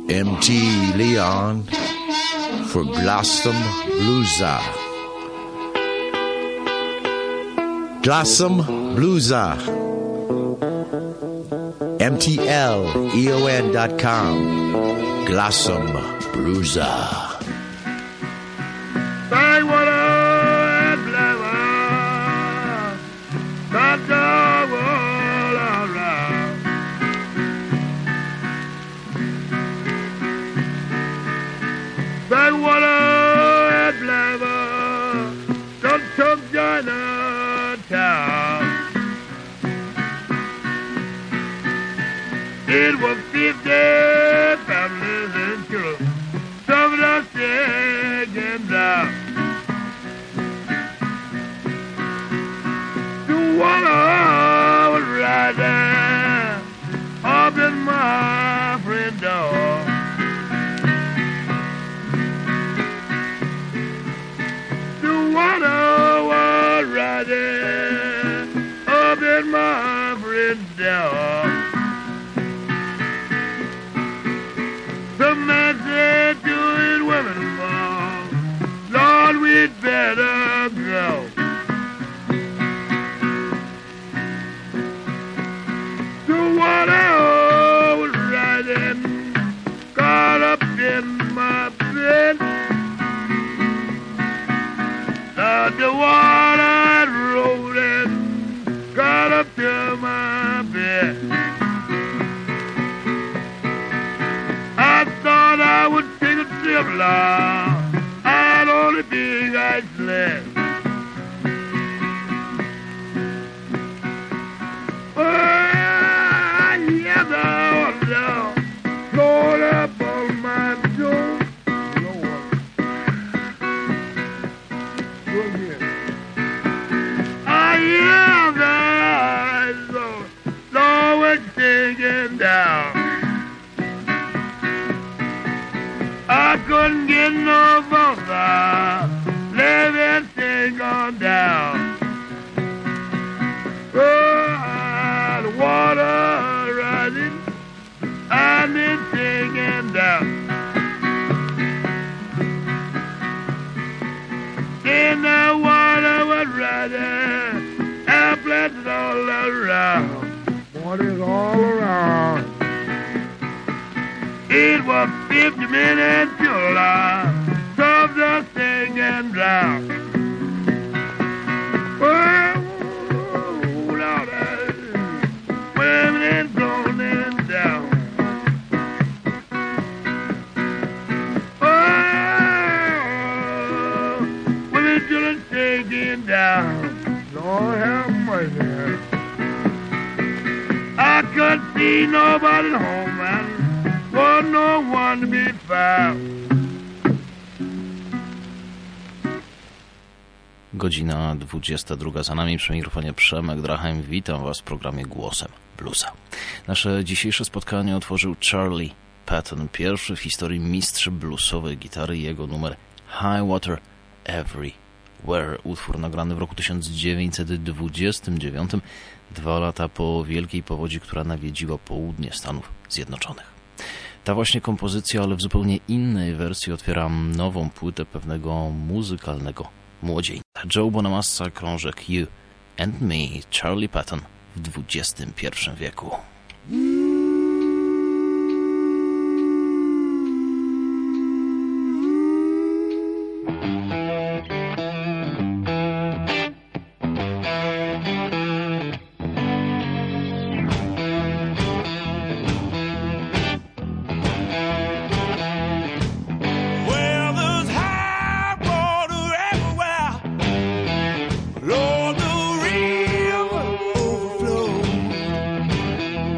M.T. Leon for Blossom Bluesa. Blossom Bluesa. MTLEON.com. Blossom Bluesa. It was 50 families and children, some of us sick and down. The water was right there, up in my friend's door. The water was right there, up in my friend's door. The man said to his women, Lord, we'd better go. The water was rising, got up in my bed. The water rolling, got up to my bed. I thought I would take a trip out on a big ice sled. Oh, yeah, the water flowed up on my door. Go again. I hear the Lord was digging down. I couldn't get no further, let everything on down. Oh, the water rising, and it's sinking down. And the water was rising, airplanes all around. Water's all around. It was 50 minutes till I saw the thing and drown. Oh, Lord, women and blown and down. Oh, women children taking down. Lord have mercy. I couldn't see nobody home, man. For no one to be found. Godzina 22 za nami, przy mikrofonie Przemek Drachem. Witam Was w programie Głosem Bluesa. Nasze dzisiejsze spotkanie otworzył Charlie Patton, pierwszy w historii mistrz bluesowej gitary, jego numer High Water Everywhere. Utwór nagrany w roku 1929, 2 lata po wielkiej powodzi, która nawiedziła południe Stanów Zjednoczonych. Ta właśnie kompozycja, ale w zupełnie innej wersji, otwiera nową płytę pewnego muzykalnego młodzieńca. Joe Bonamassa, krążek You and Me, Charlie Patton w XXI wieku. Lord, the river overflows.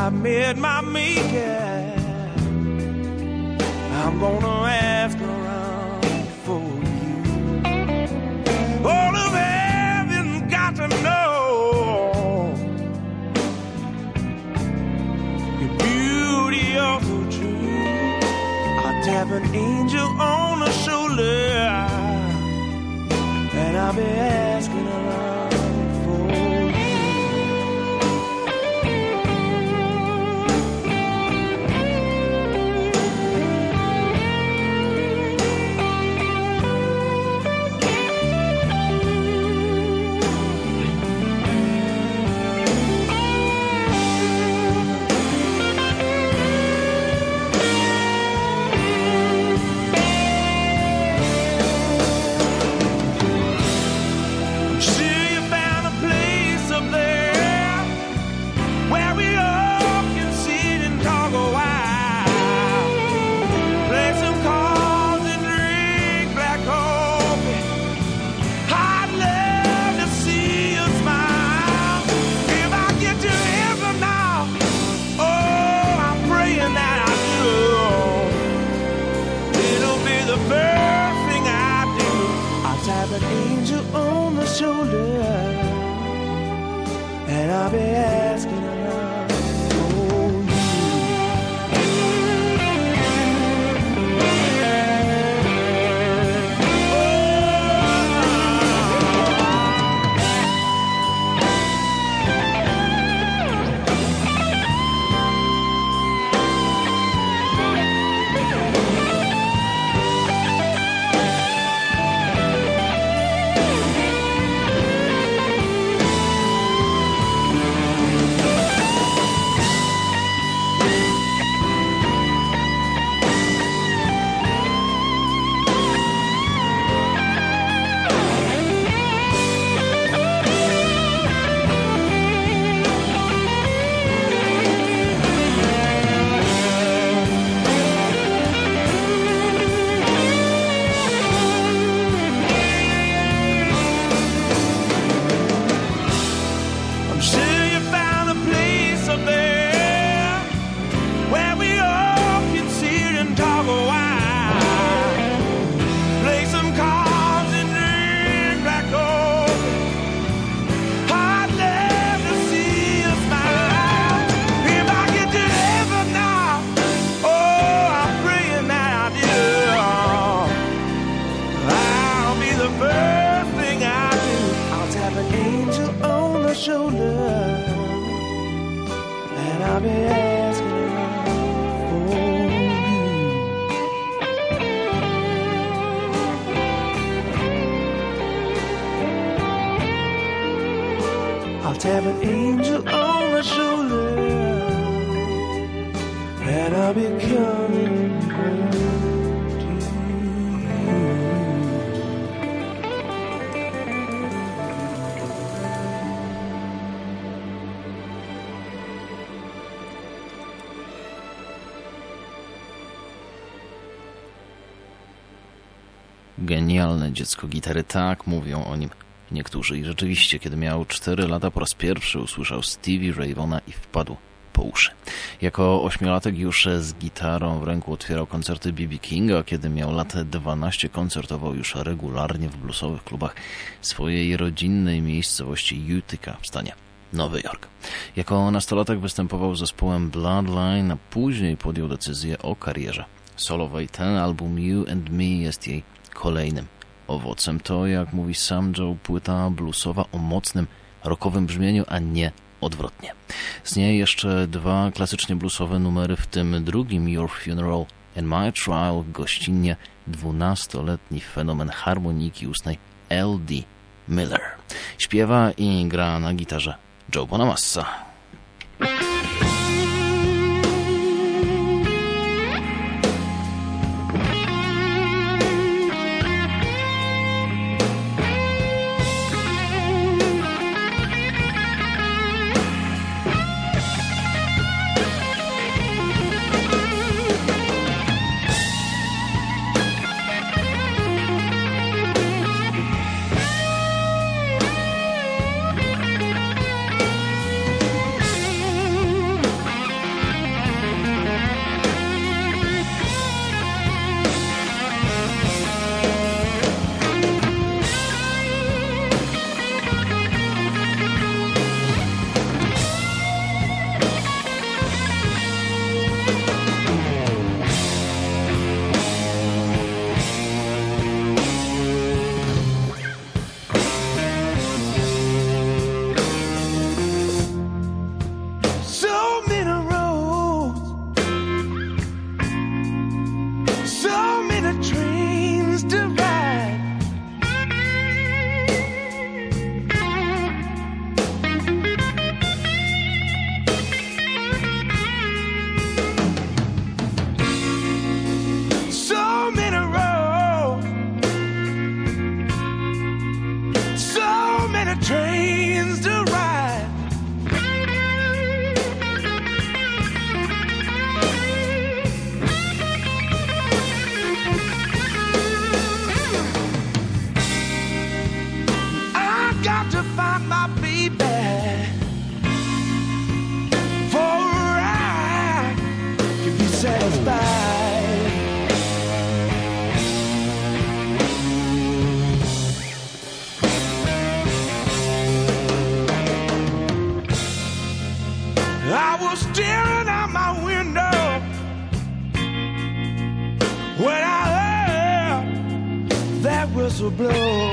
I made my making. I'm gonna ask around for you. All of heaven's got to know your beauty also true. I'll tap an angel on the shoulder, and I'll be asking around for you. And I'll be asking around for you. Tap an angel on the shoulder, and I'll be coming home to Genialne dziecko gitary, tak mówią o nim niektórzy. I rzeczywiście, kiedy miał 4 lata, po raz pierwszy usłyszał Stevie Ray Vaughna i wpadł po uszy. Jako 8-latek już z gitarą w ręku otwierał koncerty B.B. Kinga, a kiedy miał lat 12, koncertował już regularnie w bluesowych klubach swojej rodzinnej miejscowości Utica w stanie Nowy Jork. Jako nastolatek występował z zespołem Bloodline, a później podjął decyzję o karierze solowej. Ten album You and Me jest jej kolejnym owocem. To, jak mówi sam Joe, płyta bluesowa o mocnym, rockowym brzmieniu, a nie odwrotnie. Z niej jeszcze 2 klasycznie bluesowe numery, w tym drugim Your Funeral and My Trial, gościnnie 12-letni fenomen harmoniki ustnej L.D. Miller. Śpiewa i gra na gitarze Joe Bonamassa. I was staring out my window when I heard that whistle blow.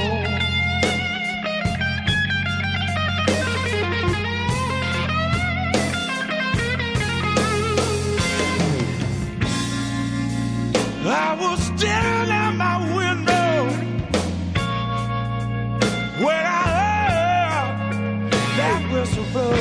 I was staring out my window when I heard that whistle blow.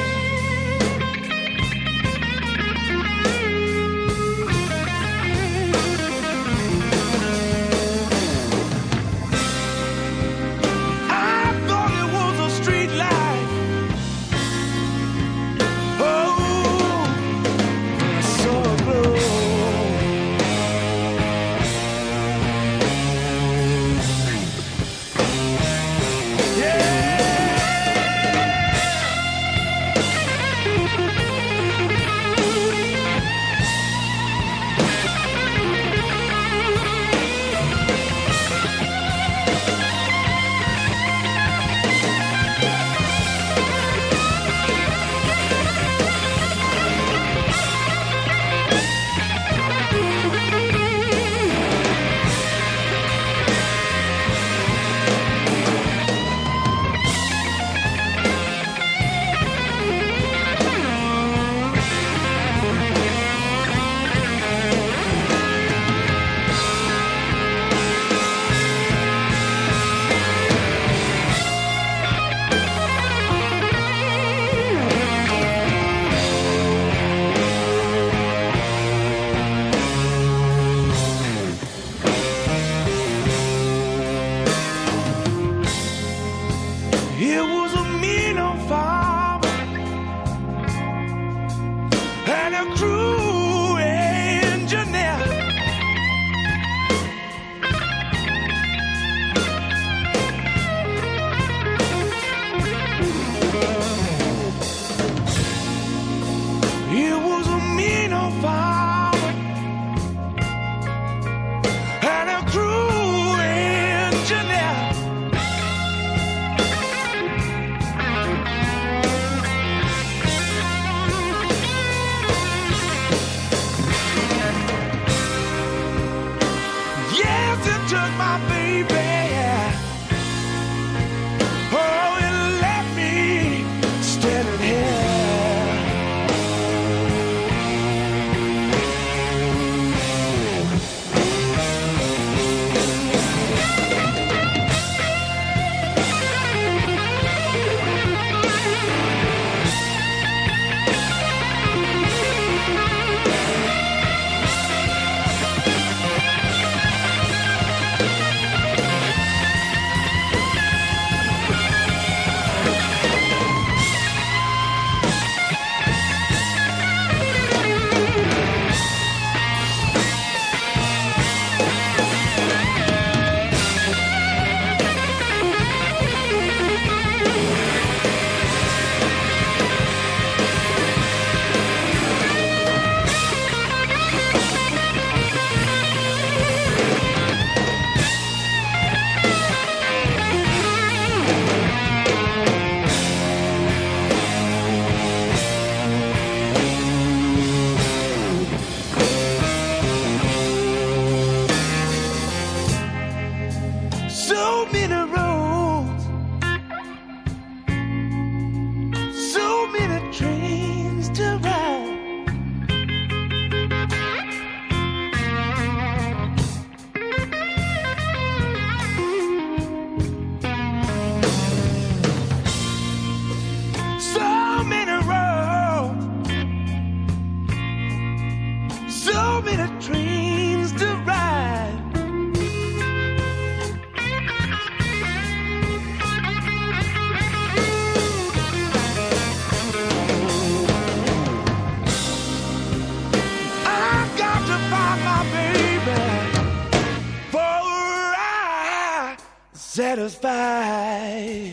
Satisfied.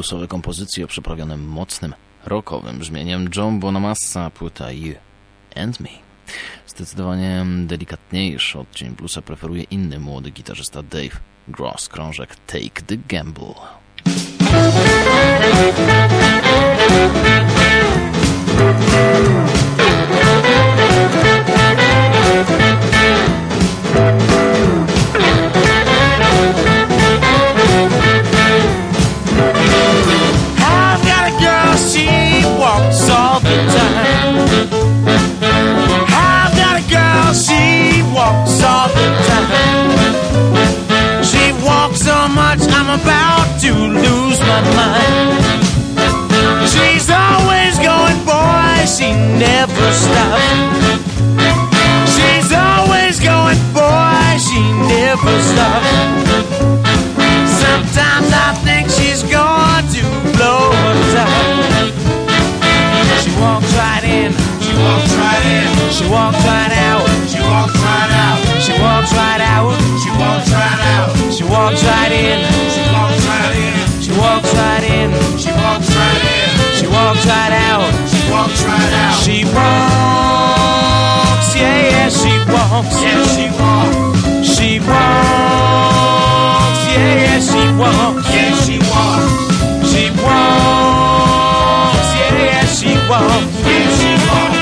bluesowe kompozycje o przyprawionym mocnym, rockowym brzmieniem. John Bonamassa, płyta You and Me. Zdecydowanie delikatniejszy odcień bluesa preferuje inny młody gitarzysta Dave Gross, krążek Take the Gamble. I've got a girl, she walks all the time. I've got a girl, she walks all the time. She walks so much, I'm about to lose my mind. She's always going, boy, she never stops. She's always going, boy, she never stops. Sometimes I think she's going to blow her top. She walks right in, she walks right in, she walks right out, she walks right out, she walks right out, she walks right out, she walks right in, she walks right in, she walks right in, she walks right in, she walks right out, she walks right out. She walks, yeah, yeah, she walks, yeah, she walks, she walks, yeah, yeah, she walks, yeah, she walks, she walks, yeah, yeah, she walks, yeah, she walks.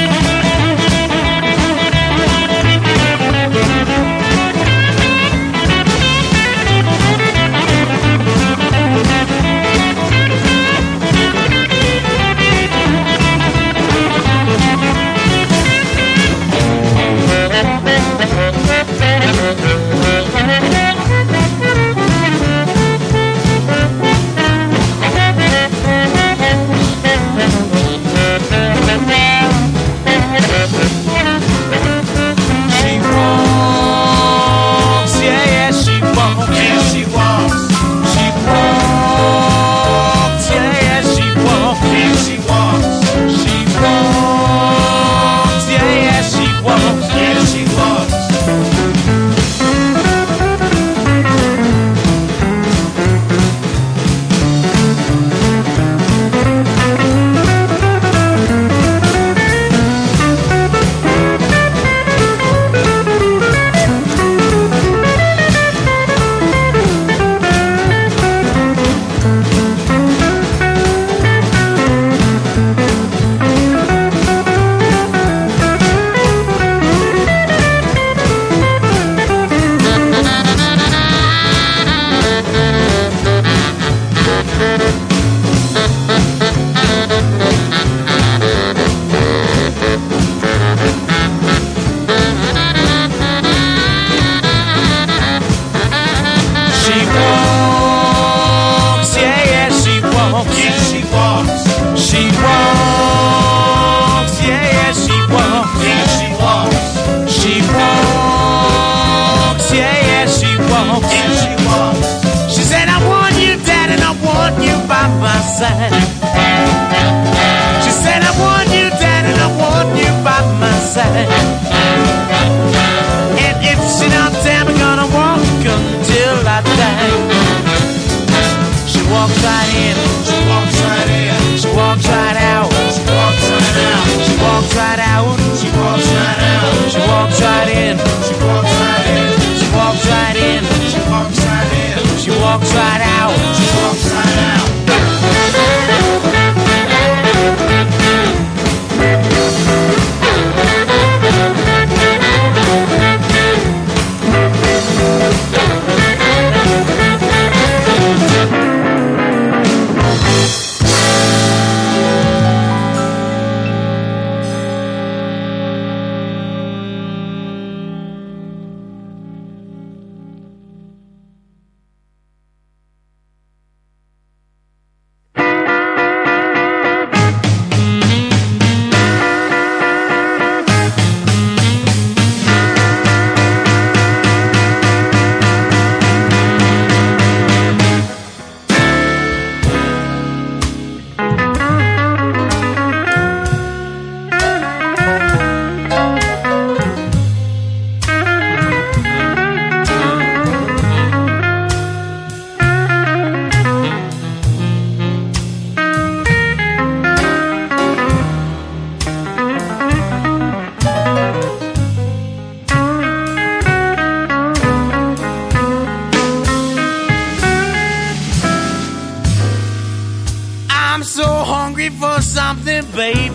She said, I want you, Dad, and I want you by my side. And if she don't tell me, gonna walk until I die. She walks right in, she walks right in, she walks right out, she walks right out, she walks right out, she walks right out, she walks right in, she walks right in, she walks right in, she walks right in, she walks right out, she walks right out.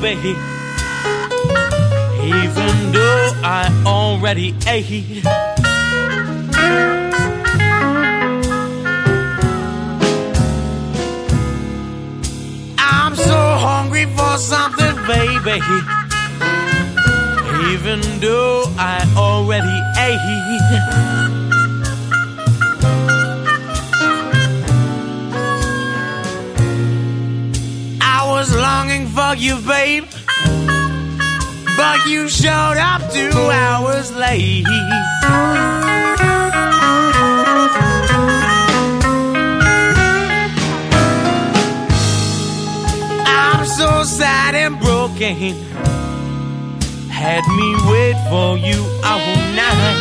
baby. Even though I already ate. I'm so hungry for something, baby. Even though I already ate. I was longing for you, babe, but you showed up 2 hours late. I'm so sad and broken. Had me wait for you all night.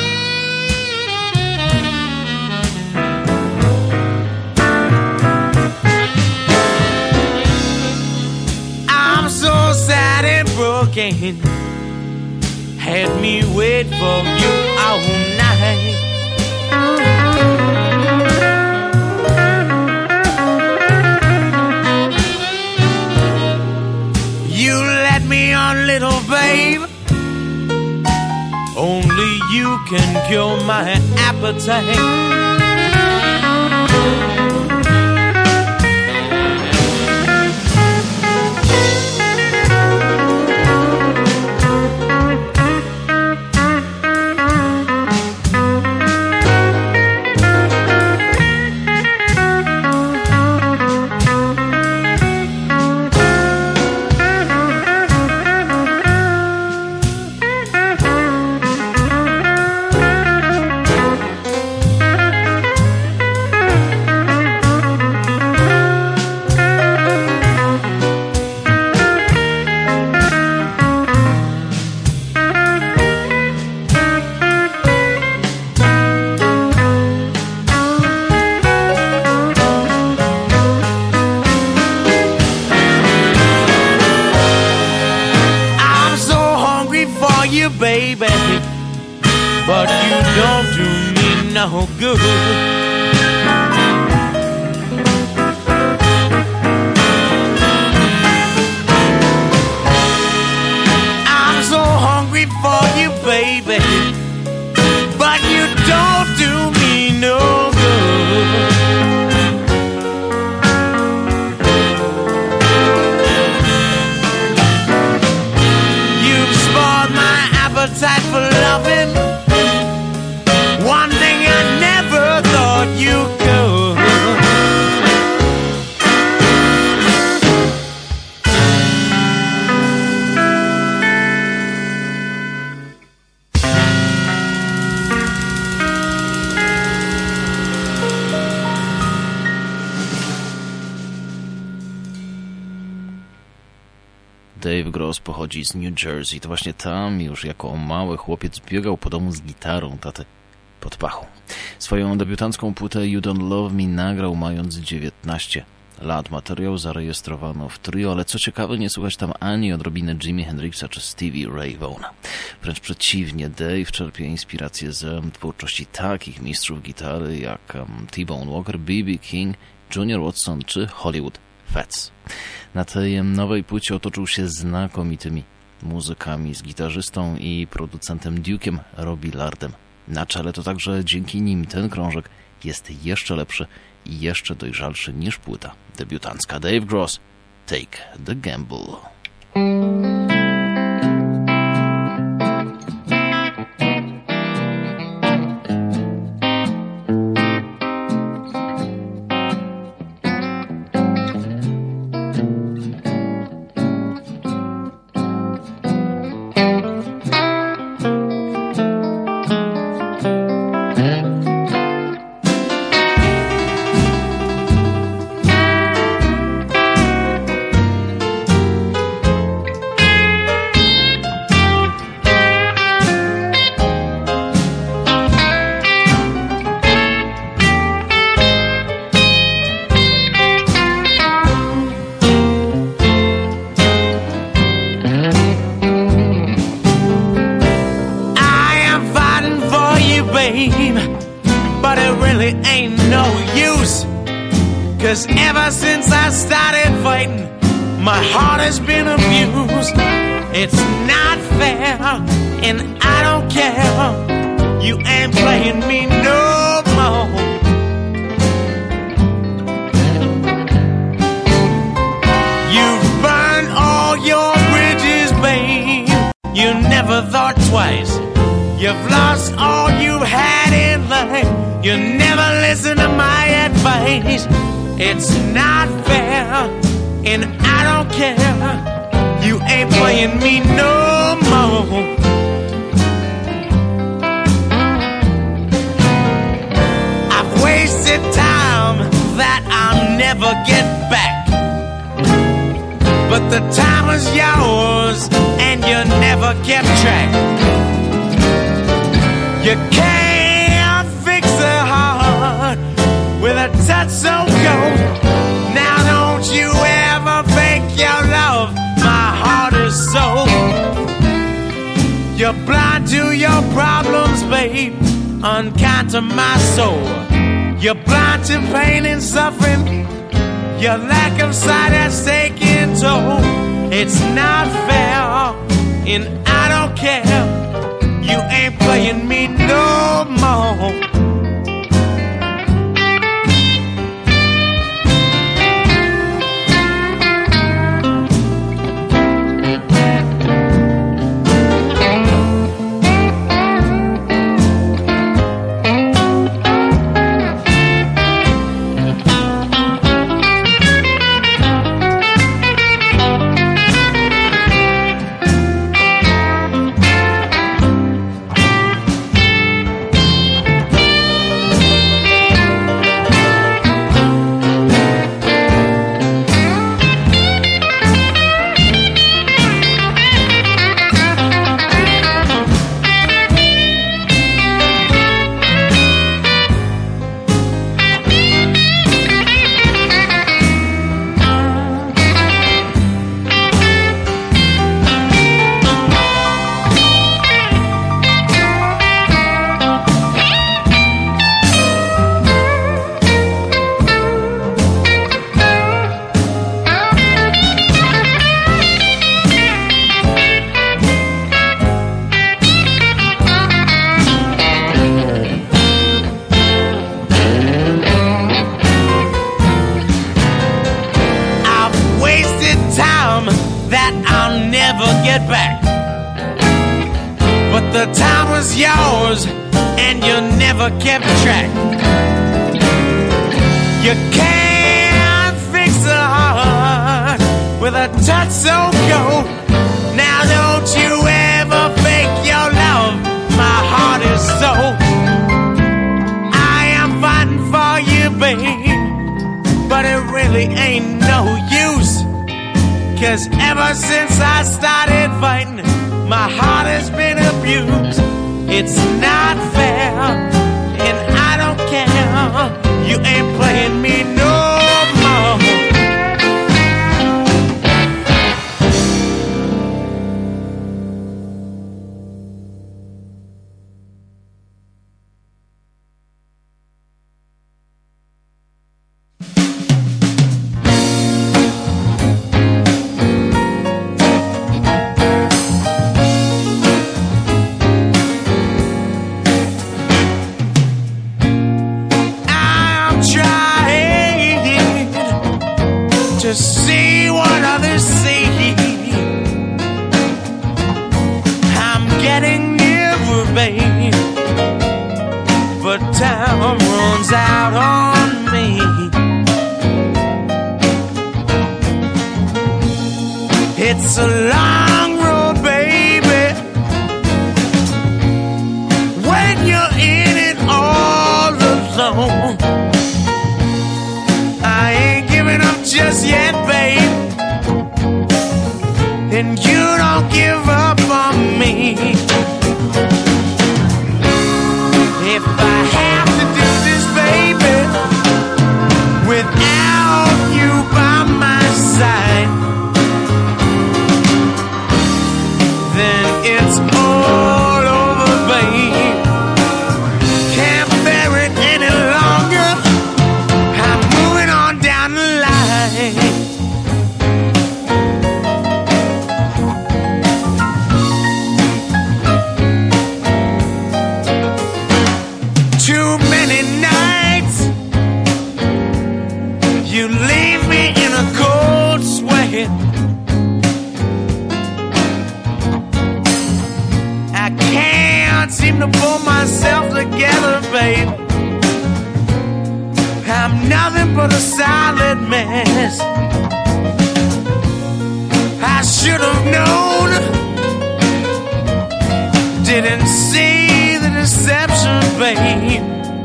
I'm so sad and broken. Had me wait for you all night. You let me on, little babe. Only you can cure my appetite. Baby, but you don't do me no good. I'm so hungry for you, baby, but you don't do me no good. You've spoiled my appetite for loving. One thing I never thought you could. Dave Gross pochodzi z New Jersey. To właśnie tam już jako mały chłopiec biegał po domu z gitarą taty pod pachą. Swoją debiutancką płytę You Don't Love Me nagrał mając 19 lat. Materiał zarejestrowano w trio, ale co ciekawe, nie słuchać tam ani odrobiny Jimi Hendrixa czy Stevie Ray Vaughna. Wręcz przeciwnie, Dave czerpie inspirację z twórczości takich mistrzów gitary jak T-Bone Walker, B.B. King, Junior Watson czy Hollywood Fats. Na tej nowej płycie otoczył się znakomitymi muzykami, z gitarzystą i producentem Duke'em Robillardem na czele. To także dzięki nim ten krążek jest jeszcze lepszy i jeszcze dojrzalszy niż płyta debiutancka. Dave Gross, Take the Gamble. My heart has been abused. It's not fair, and I don't care. You ain't playing me no more. You've burned all your bridges, babe. You never thought twice. You've lost all you had in life. You never listen to my advice. It's not fair, and I don't care. You ain't playing me no more. I've wasted time that I'll never get back. But the time was yours, and you never kept track. You can't fix a heart with a touch so cold. Now don't you ever fake your love. My heart is so. You're blind to your problems, babe, unkind to my soul. You're blind to pain and suffering. Your lack of sight has taken toll. It's not fair, and I don't care. You ain't playing me no more. Kept track. You can't fix a heart with a touch so cold. Now don't you ever fake your love. My heart is so. I am fighting for you, babe, but it really ain't no use. 'Cause ever since I started fighting, my heart has been abused. It's not fair, and I don't care. You ain't playing me no more. See what others see. I'm getting nearer, babe, but time runs out on me. It's a long road, baby, when you're in it all alone. I ain't giving up just yet, babe, and you don't give up on me. If I have to do this, baby, without you by my side, together, babe. I'm nothing but a silent mess. I should have known. Didn't see the deception, babe.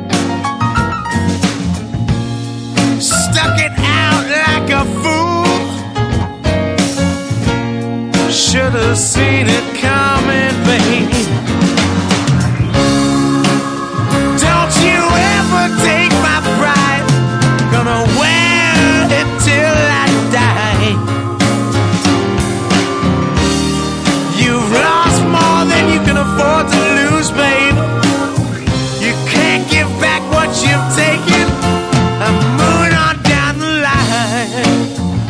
Stuck it out like a fool. Should have seen it coming, babe. Don't you ever take my pride. Gonna wear it till I die. You've lost more than you can afford to lose, babe. You can't give back what you've taken. I'm moving on down the line.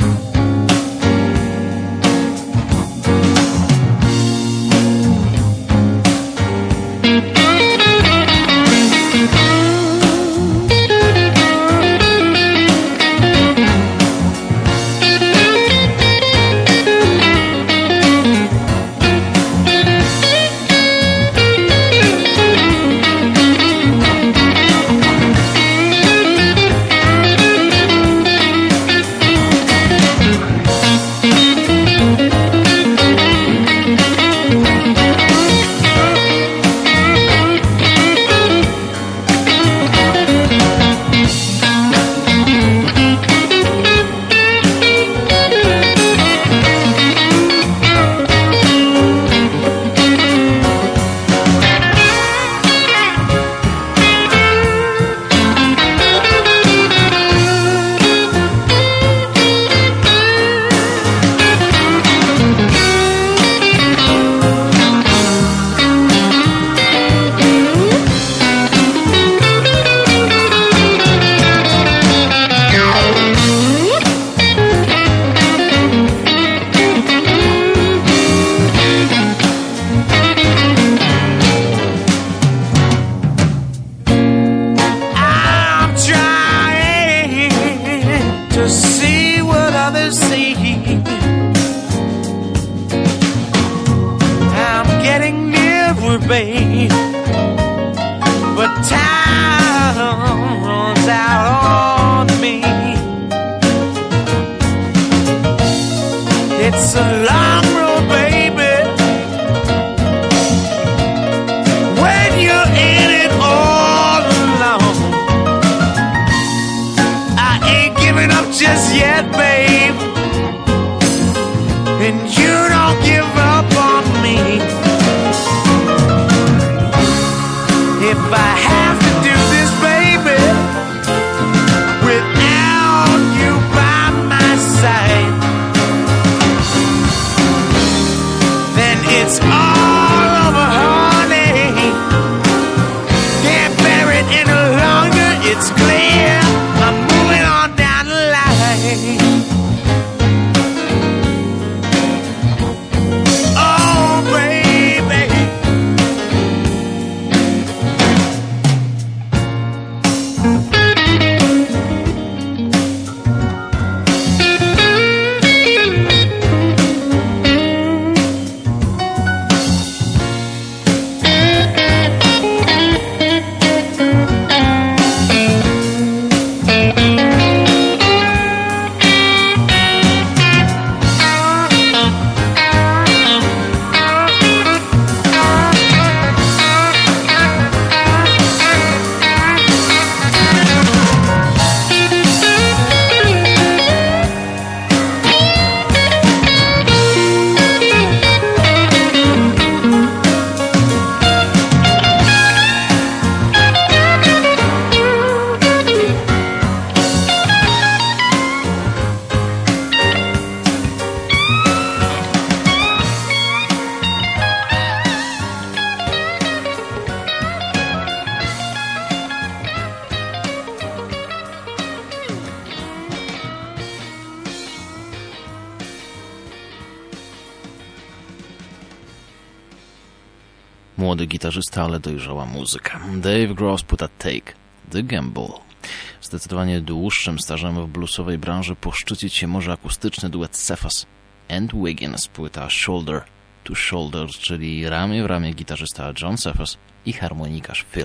Młody gitarzysta, ale dojrzała muzyka. Dave Gross płyta Take the Gamble. Zdecydowanie dłuższym stażem w bluesowej branży poszczycić się może akustyczny duet Cephas and Wiggins, płyta Shoulder to Shoulder, czyli ramię w ramię gitarzysta John Cephas i harmonikarz Phil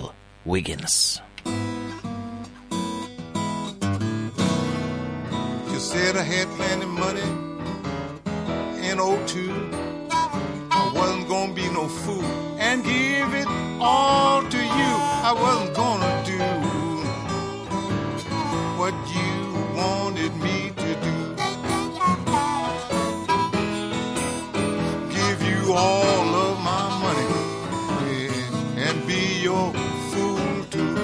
Wiggins. You said I had plenty money in 02. I wasn't gonna be no fool and give it all to you. I wasn't gonna do what you wanted me to do. Give you all of my money, yeah, and be your fool too.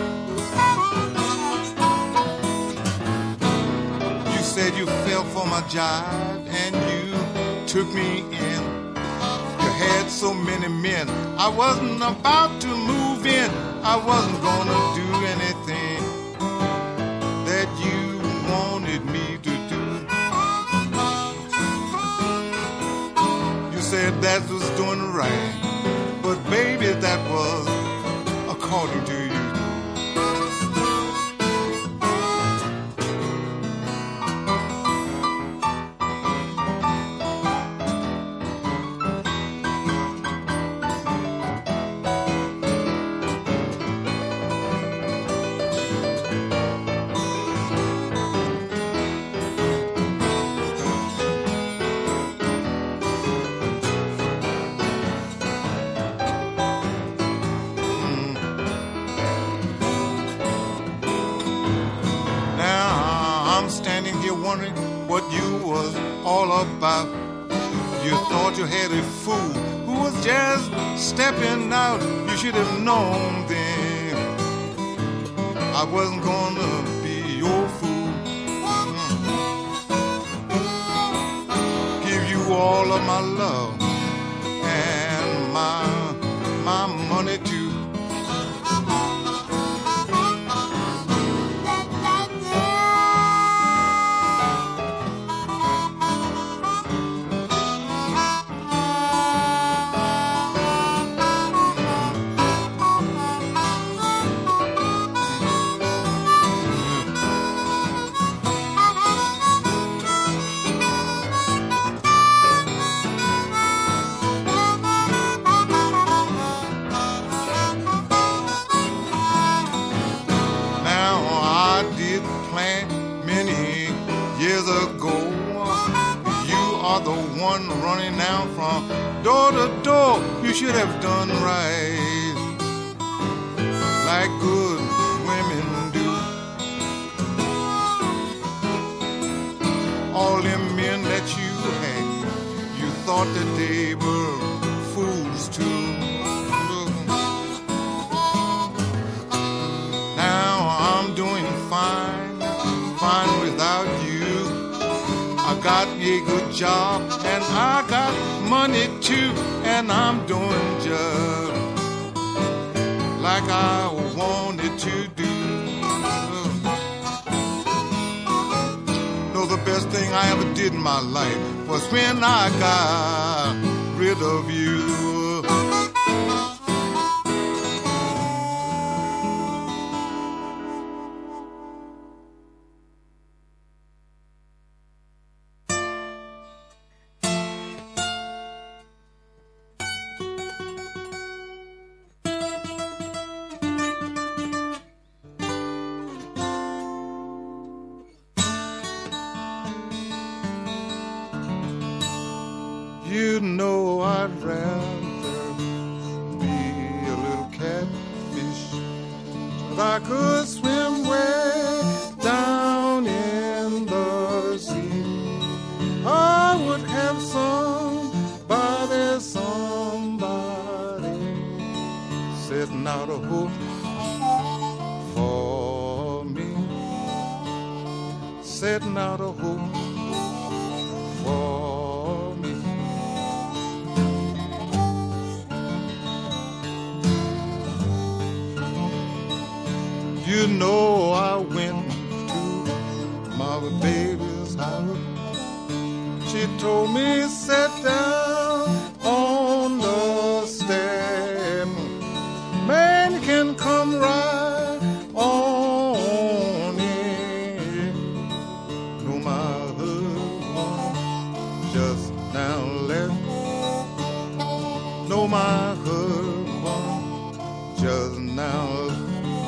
You said you fell for my jive and you took me in. You had so many men, I wasn't about to move in. I wasn't gonna do anything that you wanted me to do. You said that was doing right, but baby, that was according to you. Wondering what you was all about. You thought you had a fool who was just stepping out. You should have known then I wasn't gonna be your fool. Give you all of my love and my money too. Running now from door to door, you should have done right, like good women do. All them men that you had, you thought that they were fools too. Now I'm doing fine without you. I got a good job and I got money too, and I'm doing just like I wanted to do. No, the best thing I ever did in my life was when I got rid of you. You know I'd rather be a little catfish, but I could swim way down in the sea. I would have somebody setting out a hook for me, setting out a hook for me. You know I went to my baby's house. She told me sit down on the step. Man, you can come right on in. No, my husband just now left. No, my husband just now left.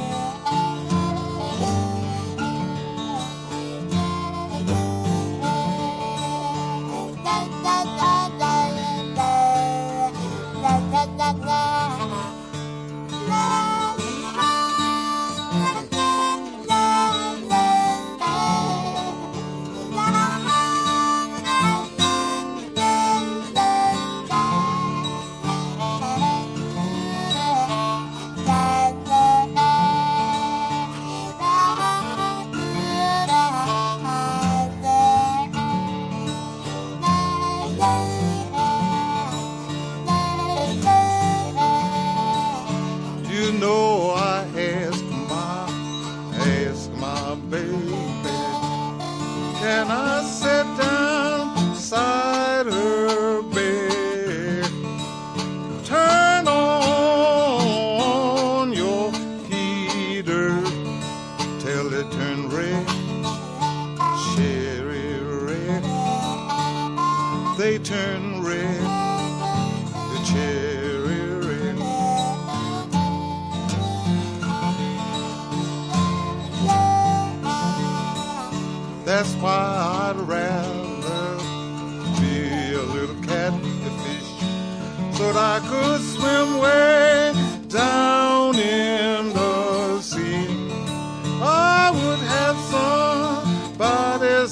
That's why I'd rather be a little catfish so that I could swim way down in the sea. I would have somebody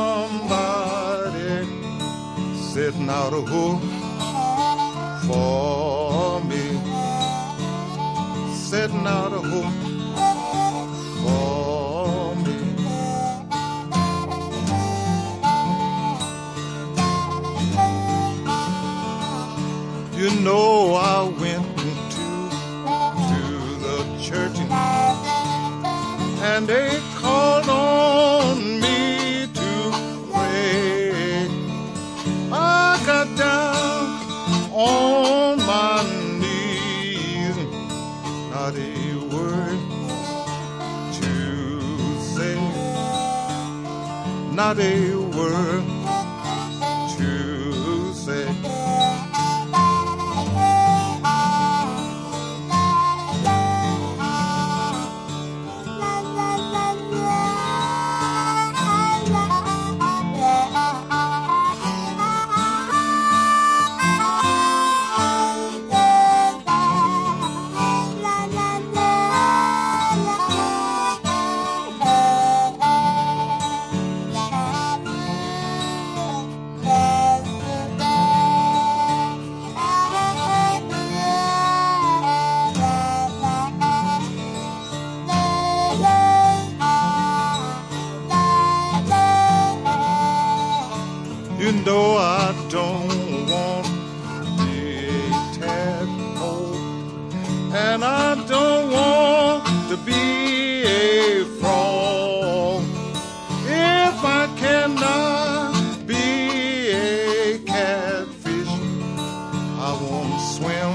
setting out a hook for me, setting out a hook for me. You know I went to the church and they called on me to pray. I got down on my knees, not a word to say, not a word to say. You know I don't want a tadpole, and I don't want to be a frog. If I cannot be a catfish, I won't swim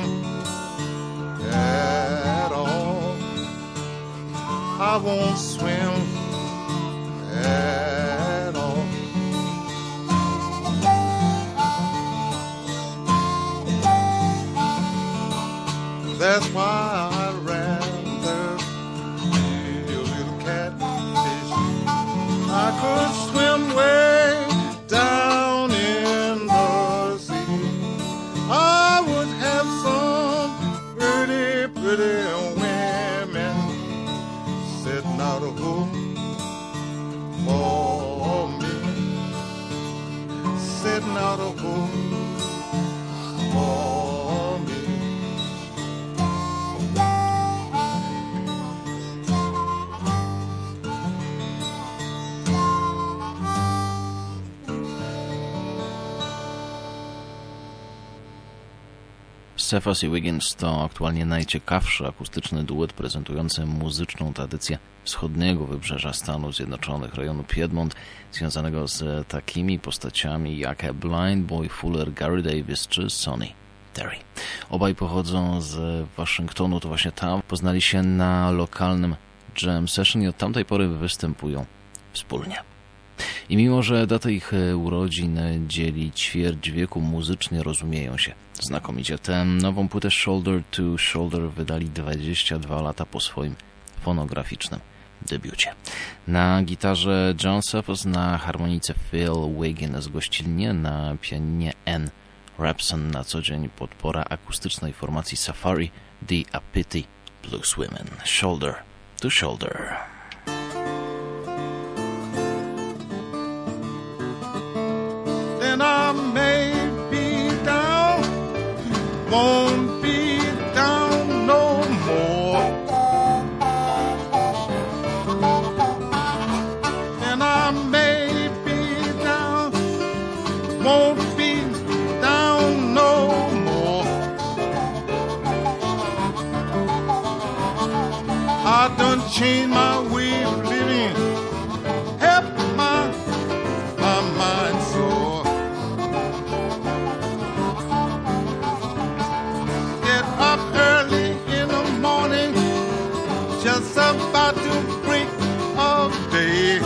at all. I won't swim at all. That's why I'd rather be a little catfish. I could swim way down in the sea. I would have some pretty, pretty women setting out a hook for me, setting out a hook for me. Cephas i Wiggins to aktualnie najciekawszy akustyczny duet prezentujący muzyczną tradycję wschodniego wybrzeża Stanów Zjednoczonych, rejonu Piedmont, związanego z takimi postaciami jak Blind Boy Fuller, Gary Davis czy Sonny Terry. Obaj pochodzą z Waszyngtonu, to właśnie tam poznali się na lokalnym jam session i od tamtej pory występują wspólnie. I mimo, że data ich urodzin dzieli ćwierć wieku, muzycznie rozumieją się znakomicie. Tę nową płytę Shoulder to Shoulder wydali 22 lata po swoim fonograficznym debiucie. Na gitarze John Cephas, na harmonice Phil Wiggins, gościnnie na pianinie Ann Rapson, na co dzień podpora akustycznej formacji Safari, The Apathy Blues Women. Shoulder to Shoulder. Then I may be down, won't be down no more. And I may be down, won't be down no more. I done changed my way of living, help my mind soar. Get up early in the morning, just about to break of day.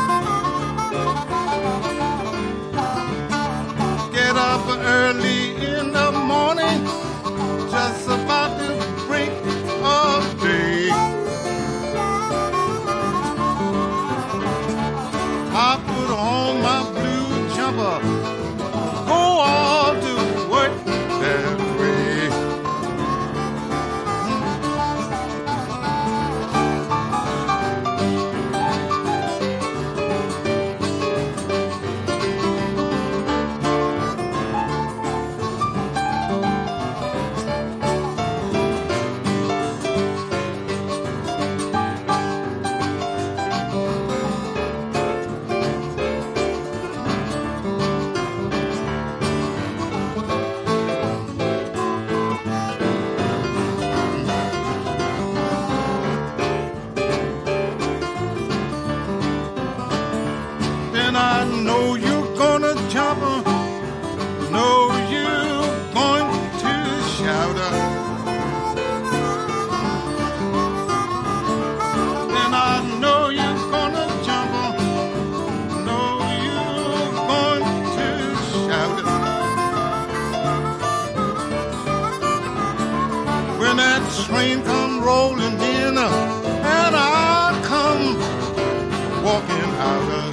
Get up early in the morning, just about to break of day. I put train come rolling in, and I come walking out of.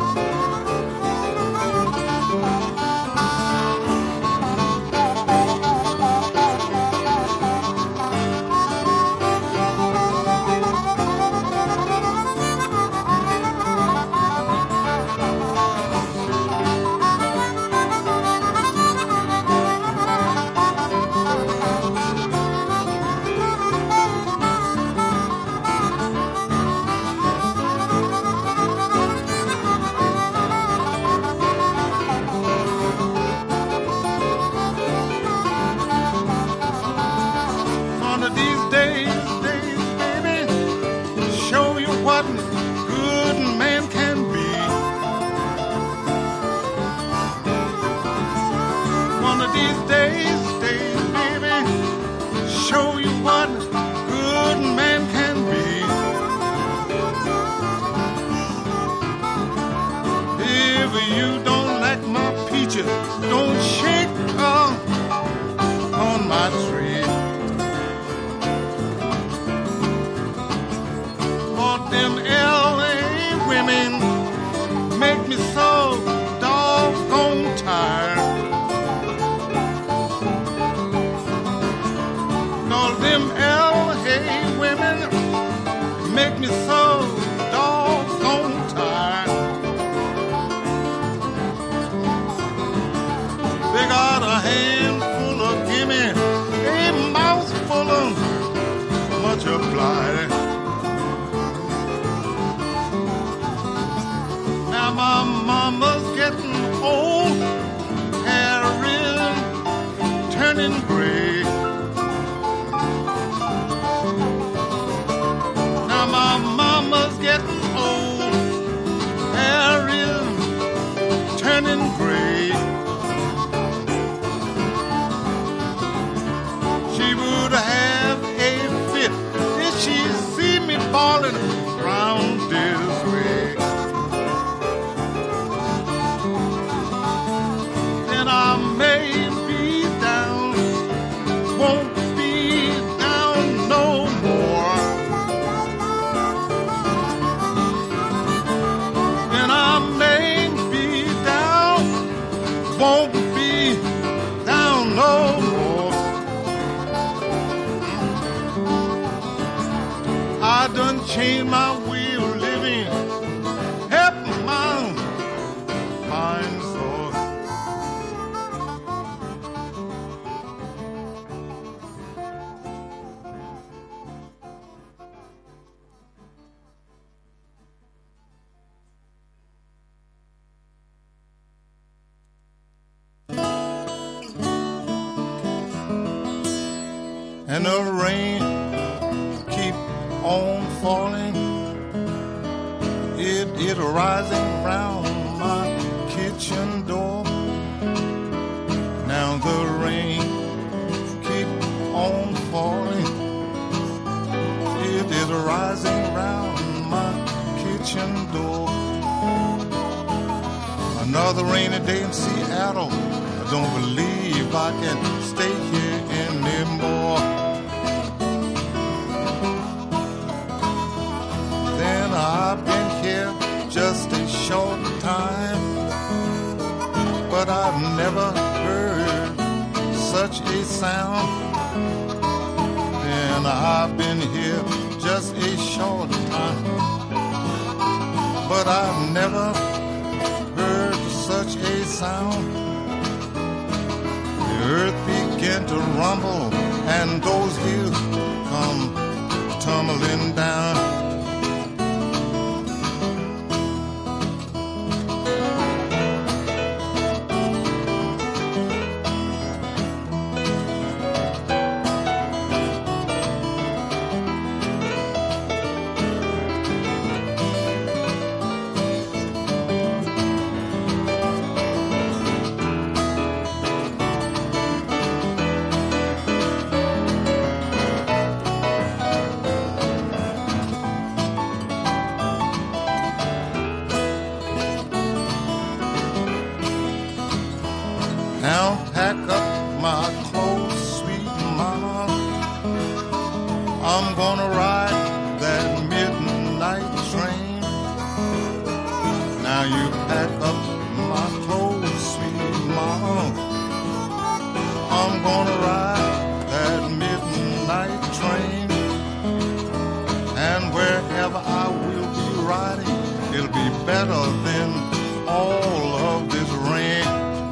Don't shake on my tree. For them LA women make me so doggone tired. Cause them LA women make me so doggone tired. They got a handful of gimme, a mouthful of much obliged. Now my mama's getting old, hair is turning gray. Now my mama's getting old, hair is turning gray. Have a fit if she see me falling round this way. Then I may be down, won't be down no more. Then I may be down, won't be down no more. I done changed my way of living, help my mind soul. And the rain keep on falling, it rising round my kitchen door. Now the rain keep on falling, it is rising round my kitchen door. Another rainy day in Seattle, I don't believe I can stay here anymore. I've been here just a short time, but I've never heard such a sound. And I've been here just a short time, but I've never heard such a sound. The earth began to rumble and those hills come tumbling down. better than all of this rain.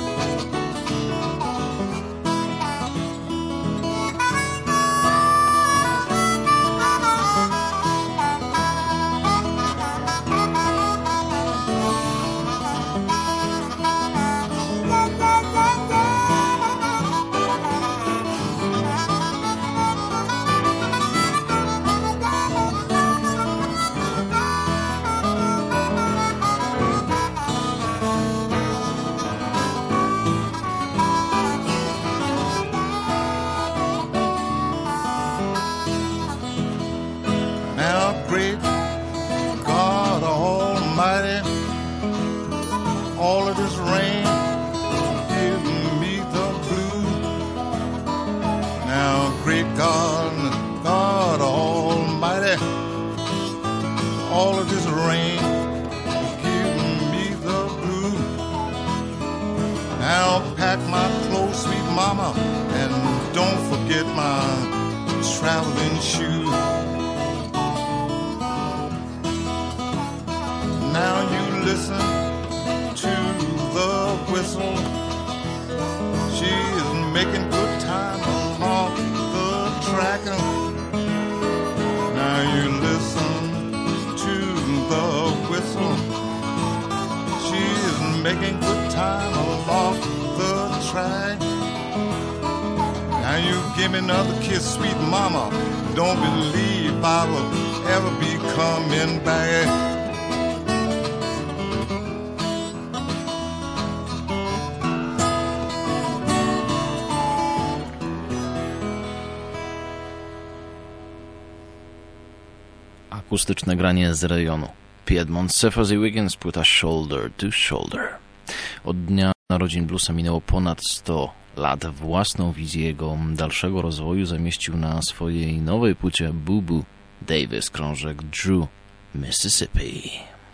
Akustyczne granie z rejonu Piedmont, Cephas Wiggins, płyta Shoulder to Shoulder. Od dnia narodzin bluesa minęło ponad 100 lat. Własną wizję jego dalszego rozwoju zamieścił na swojej nowej płycie Boo Boo Davis, krążek Drew, Mississippi.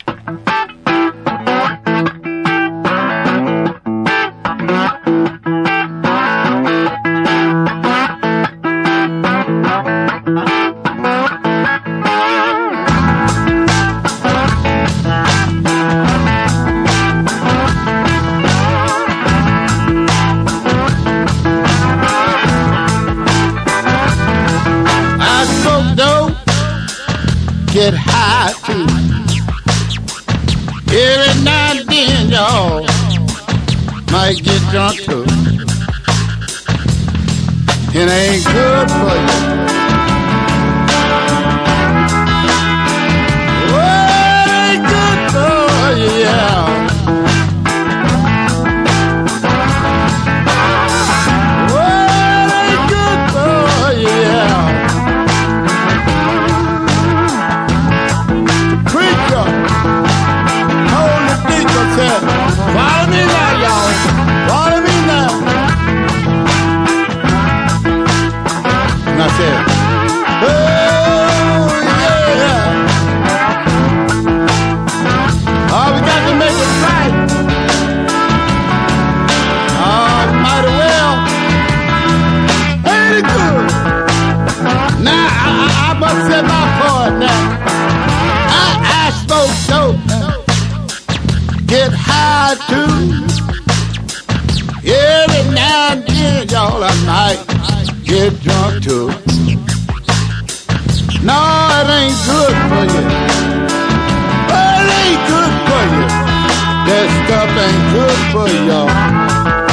Get high too. Every now and then, y'all might get drunk too. It ain't good for you. Well, it ain't good for you, yeah. Well, it ain't good for you, yeah. Follow me now, y'all. Follow me now. And I said, oh, yeah. Oh, we got to make it right. Oh, mighty well. Ain't it good? Now, I must say my part now. I smoke dope. Get high too. Every now and then, y'all, I might get drunk too. No, it ain't good for you. Well, it ain't good for you. That stuff ain't good for you, y'all.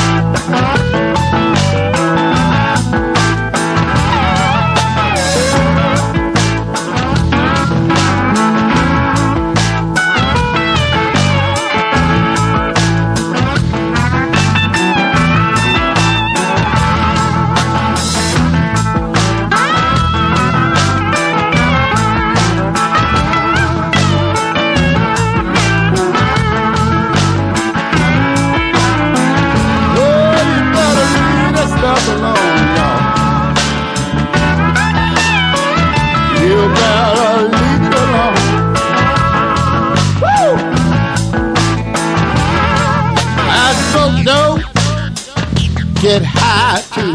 Get high too.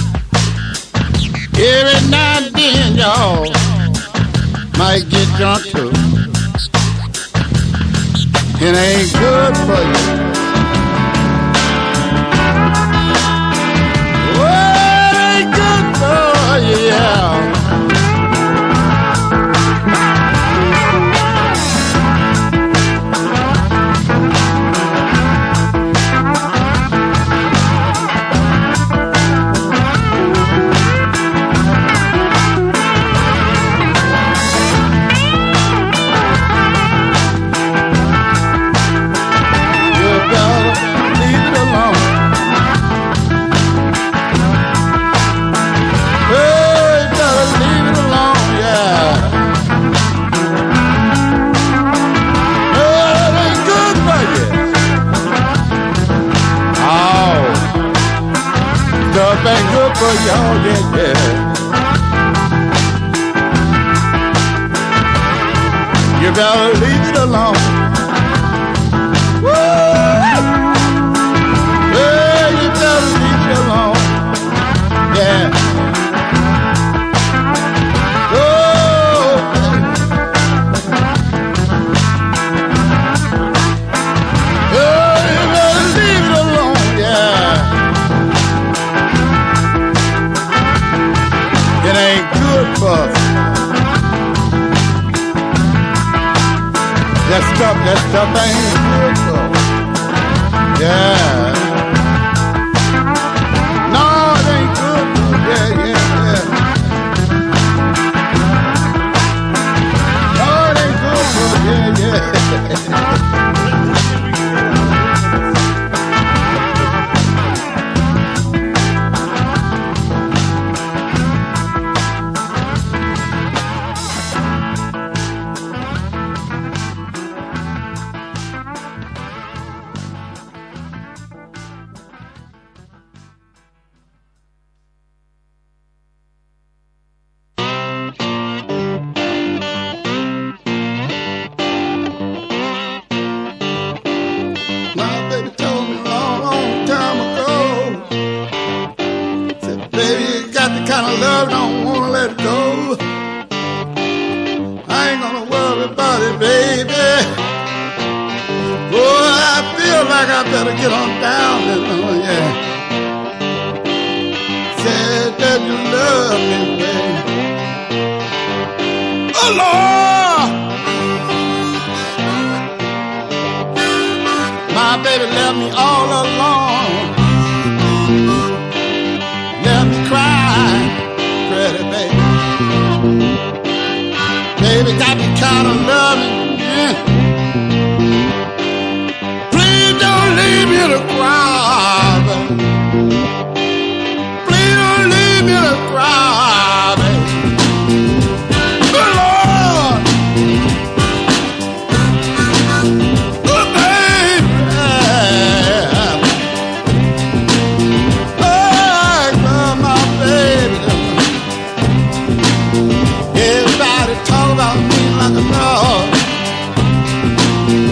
Every now and then, y'all might get drunk too. It ain't good for you. Well, it ain't good for you, yeah. Ain't good for y'all, yeah, yeah. You better leave it alone. Woo! Hey, you better leave it alone. Yeah. Oh, oh, you better leave it alone, yeah. It ain't good for us. That stuff ain't good for us. Yeah. No, it ain't good for us. Yeah, yeah, yeah. No, it ain't good for us. Yeah, yeah. Everybody talk about me like a dog.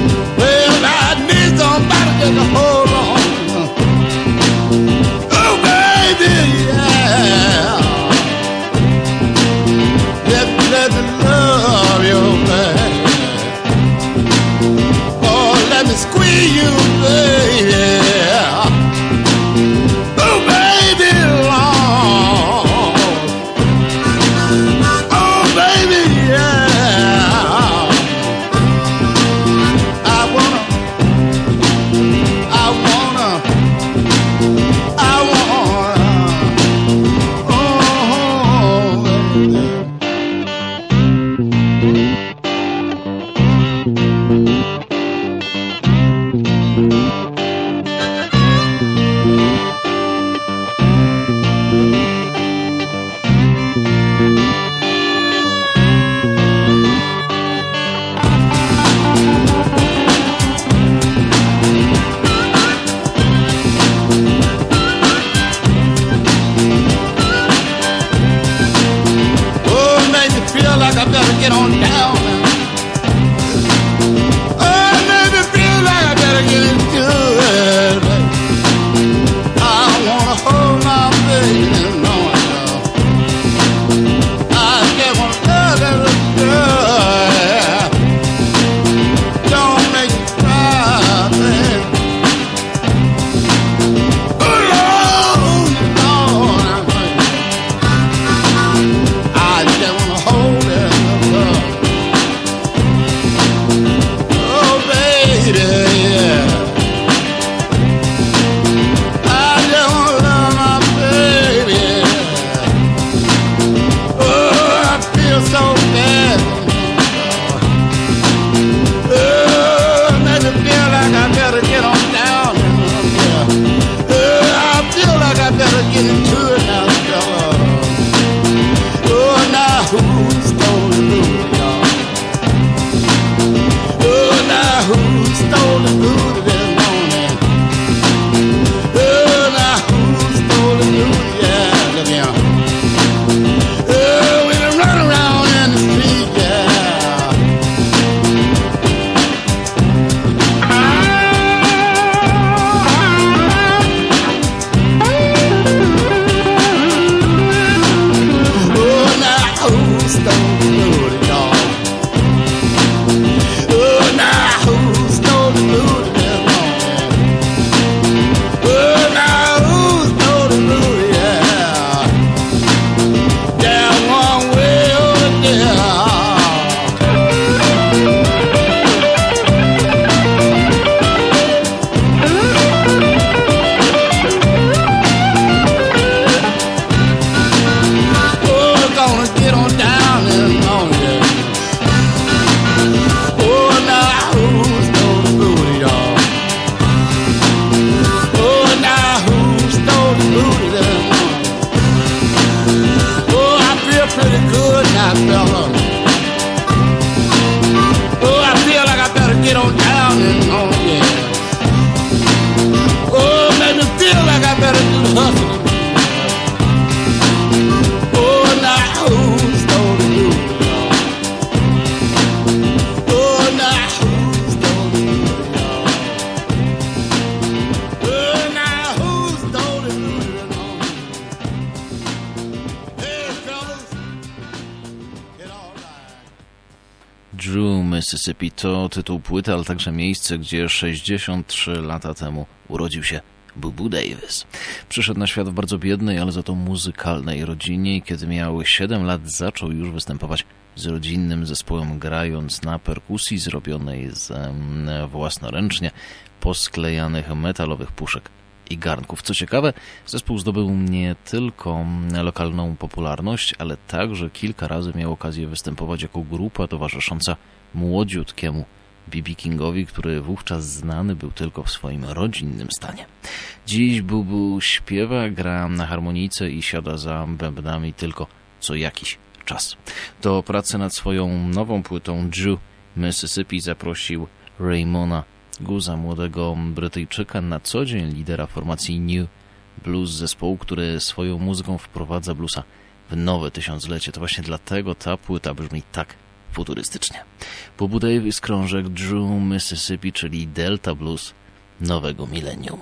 Drew, Mississippi to tytuł płyty, ale także miejsce, gdzie 63 lata temu urodził się Bubu Davis. Przyszedł na świat w bardzo biednej, ale za to muzykalnej rodzinie i kiedy miał 7 lat, zaczął już występować z rodzinnym zespołem, grając na perkusji zrobionej własnoręcznie posklejanych metalowych puszek i garnków. Co ciekawe, zespół zdobył nie tylko lokalną popularność, ale także kilka razy miał okazję występować jako grupa towarzysząca młodziutkiemu B.B. Kingowi, który wówczas znany był tylko w swoim rodzinnym stanie. Dziś Bubu śpiewa, gra na harmonijce i siada za bębnami tylko co jakiś czas. Do pracy nad swoją nową płytą Drew, Mississippi zaprosił Raymona Guza, młodego Brytyjczyka, na co dzień lidera formacji New Blues, zespołu, który swoją muzyką wprowadza bluesa w nowe tysiąclecie. To właśnie dlatego ta płyta brzmi tak futurystycznie. Bubu Davis, krążek Drew, Mississippi, czyli Delta Blues nowego milenium.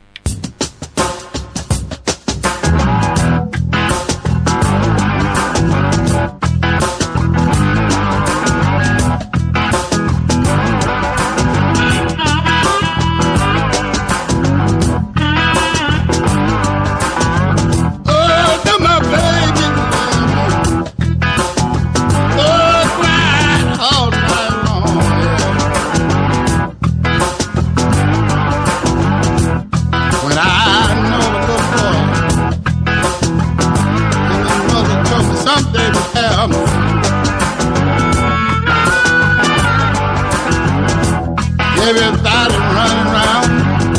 Everybody running around.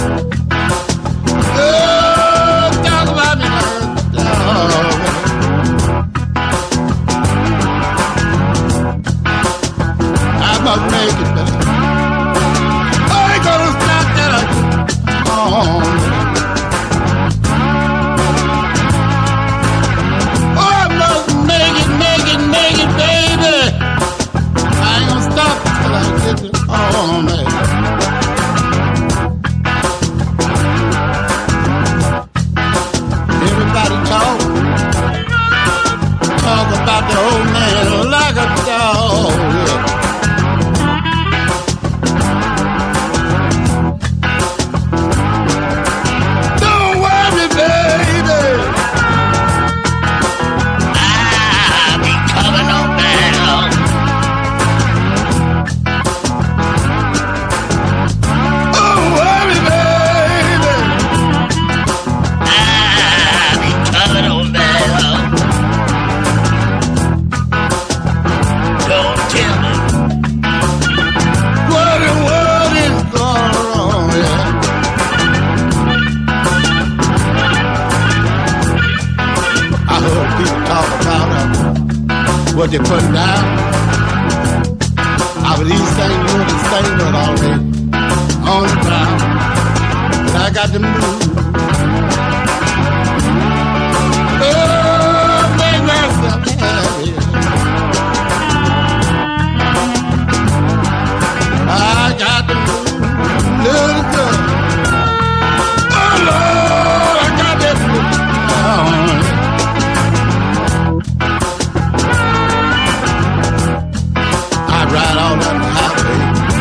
Oh, talk about me, dog. I must make it better. I ain't gonna stop that. Oh, I must make it, baby. I ain't gonna stop till I get it on, man. Talk about the old man like a dog. Yeah. Don't worry, baby. I'll be coming on down. Don't worry, baby. I'll be coming on down. What they put down, I believe things more than things but already on the ground. But I got to move. Oh, baby, I'm happy. I got to move, little girl. Oh Lord, I got to move. Oh, ride all down the highway.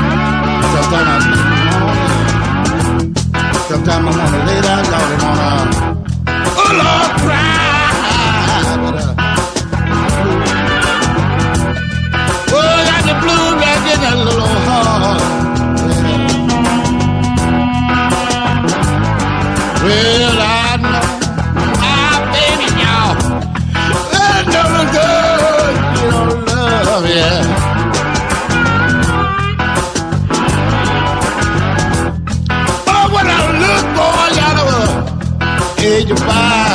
Sometimes I wanna lay down, y'all wanna, oh Lord, cry. But, oh, I got the blues back in that little heart. Yeah. Well, I know, baby, y'all, that never good, you don't love, yeah. Age of 5,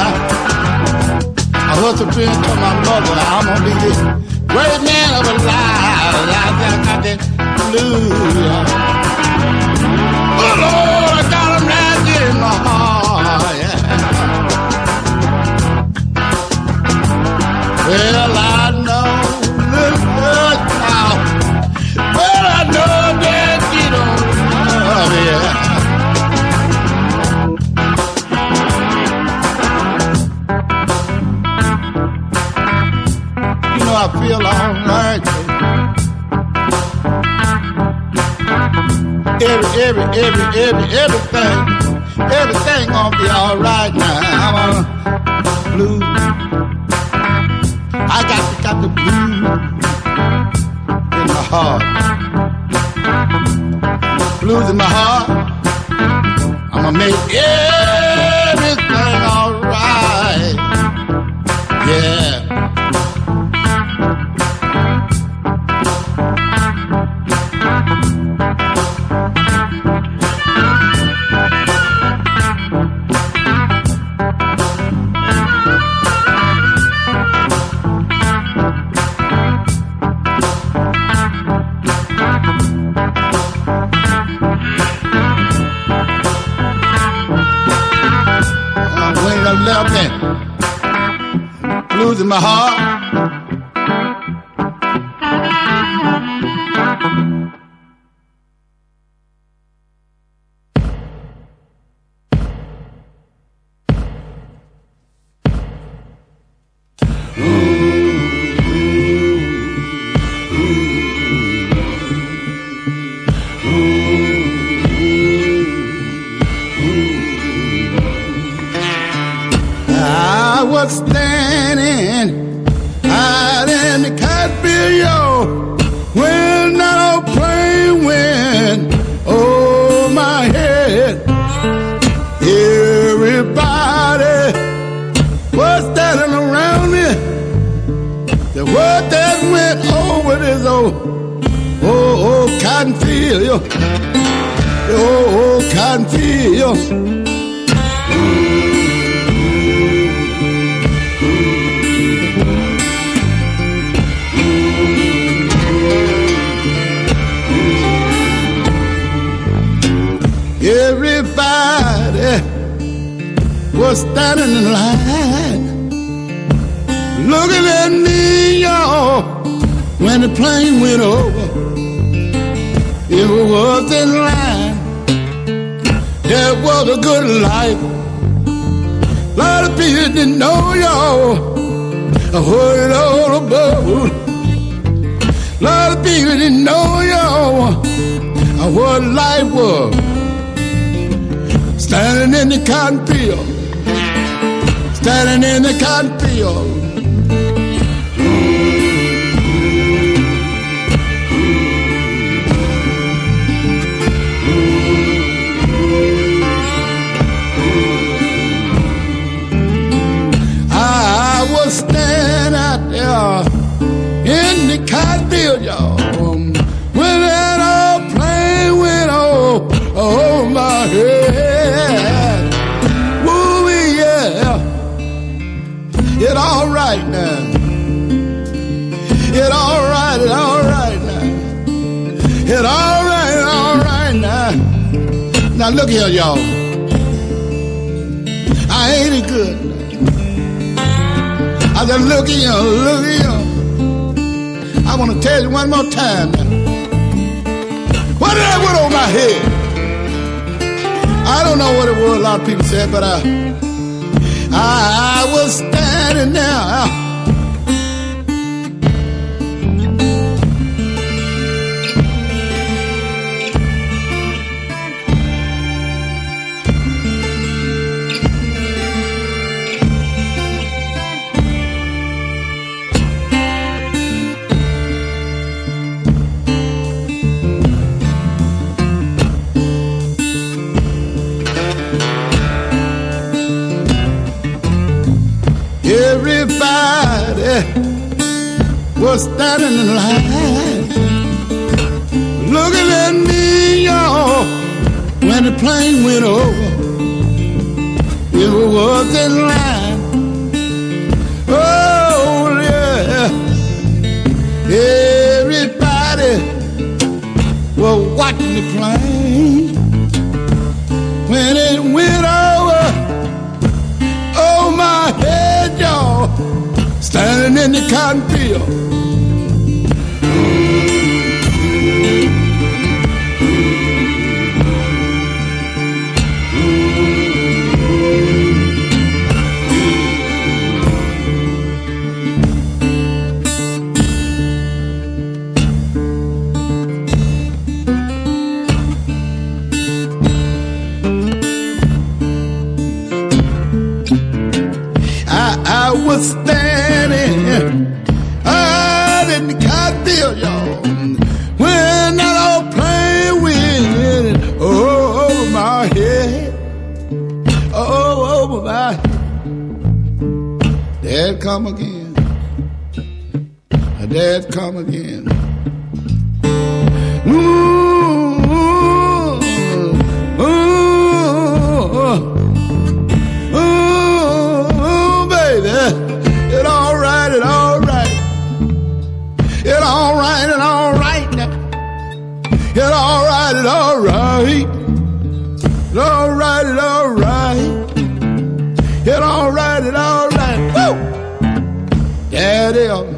I was a friend to my mother. I'm gonna be this great man of a life. I got that blues. Oh Lord, I got 'em right in my heart. Yeah. Well, I know, look good now. Well, I know that you don't love me. Yeah. I feel alright. Everything gonna be all right now. I'm on blue. I got the blues in my heart. Blues in my heart. I'ma make everything all right. Yeah. Blues in my heart. I was standing out in the Catfield when that old plane went over my head. Everybody was standing around me. The word that went over this old cotton field, the old cotton field. Everybody was standing in line, looking at me, y'all, when the plane went over. It was in line. There was a good life. A lot of people didn't know, y'all, what it all about. A lot of people didn't know, y'all, what life was. Standing in the cotton field, standing in the cotton field. I was standing out there in the cotton field, y'all, when that old plane went over my head. It all right now. It all right now. It all right now. Now look here, y'all. I ain't it good. I said, look here. I want to tell you one more time now. What did I put on my head? I don't know what it was, a lot of people said, but I was standing there. Everybody was standing in line, looking at me, y'all, when the plane went over. It was in line. Oh, yeah. Everybody was watching the plane when it went over. Oh, my head, y'all, standing in the cotton field. come again. There it come again. Ooh, baby, it all right, it all right. It all right, it all right now. It all right, it all right. It all right, it all right. It all right, it all right. Woo! There it is.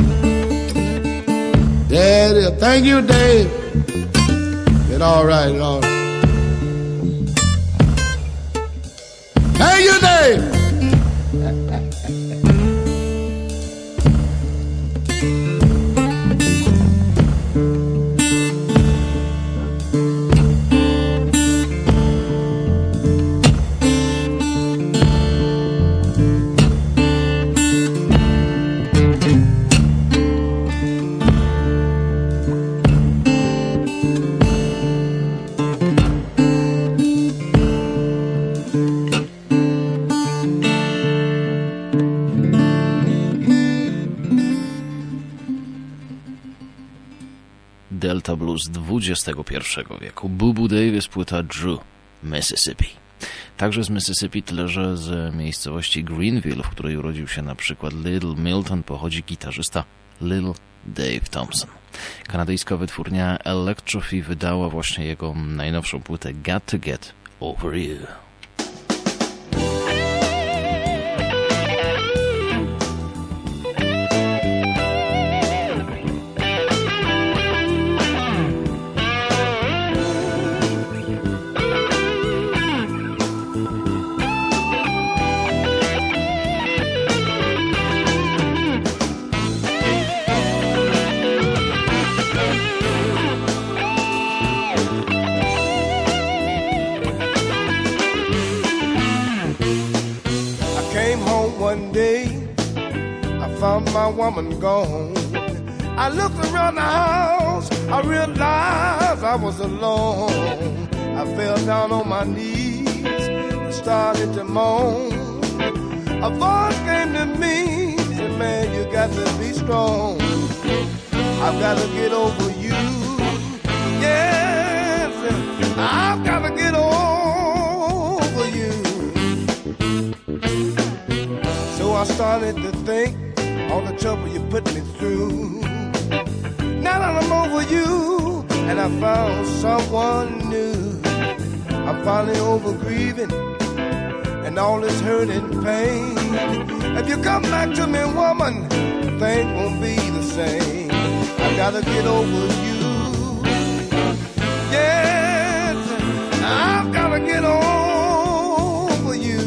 There it is. Thank you, Dave. It all right, it all right. Thank you, Dave. Delta Blues XXI wieku. Bubu Davis, płyta Drew, Mississippi. Także z Mississippi, tyle że z miejscowości Greenville, w której urodził się na przykład Little Milton, pochodzi gitarzysta Little Dave Thompson. Kanadyjska wytwórnia Electrophy wydała właśnie jego najnowszą płytę Got to Get Over You. Found my woman gone. I looked around the house, I realized I was alone. I fell down on my knees and started to moan. A voice came to me, said, man, you got to be strong. I've got to get over you. Yes, I've got to get over you. So I started to think all the trouble you put me through. Now that I'm over you and I found someone new, I'm finally over grieving and all this hurt and pain. If you come back to me, woman, things won't be the same. I gotta get over you. Yes, I've gotta get over you.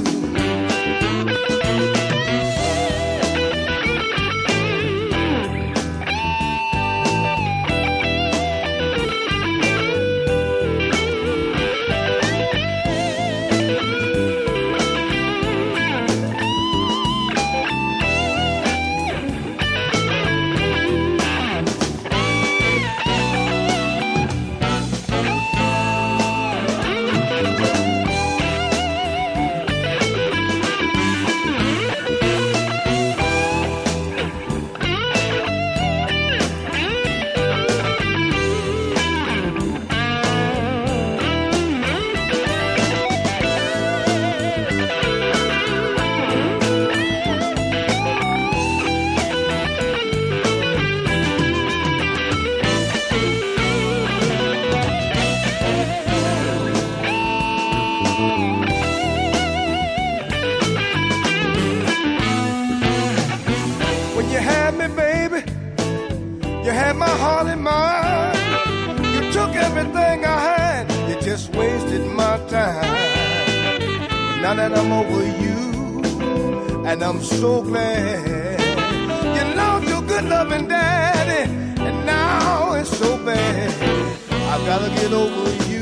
Now that I'm over you, and I'm so glad you lost your good loving daddy, and now it's so bad. I've gotta get over you.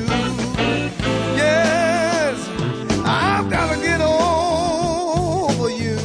Yes, I've gotta get over you.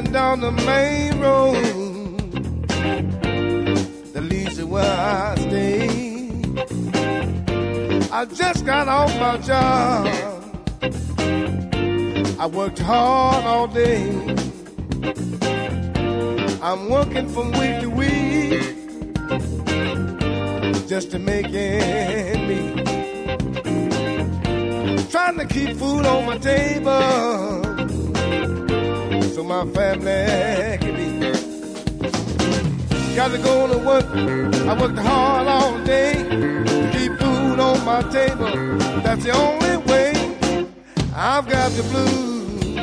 driving down the main road that leads to where I stay. I just got off my job. I worked hard all day. I'm working from week to week just to make ends meet. Trying to keep food on my table so my family can eat. Got to go to work. I worked hard all day to keep food on my table. That's the only way. I've got the blues.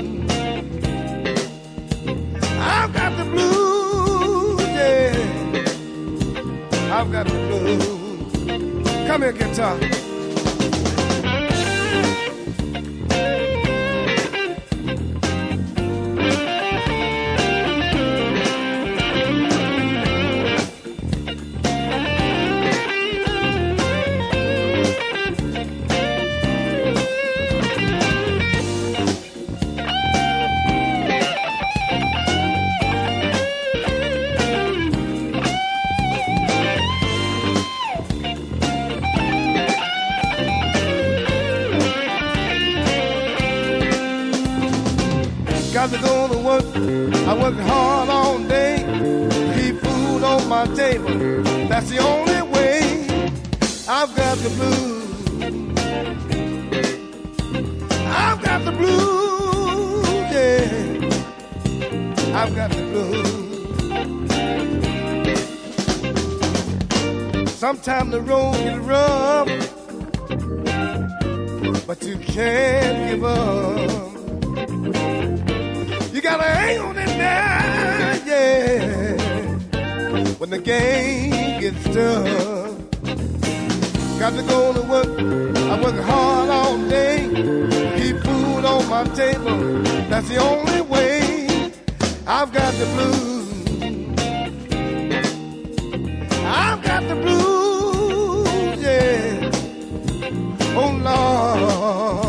I've got the blues, yeah. I've got the blues. Come here, guitar. Got to go to work. I worked hard all day to keep food on my table. That's the only way. I've got the blues. I've got the blues, yeah. I've got the blues. Sometimes the road gets rough, but you can't give up. You gotta hang on in there, yeah. When the game gets tough, got to go to work. I work hard all day, keep food on my table. That's the only way. I've got the blues. I've got the blues, yeah. Oh Lord.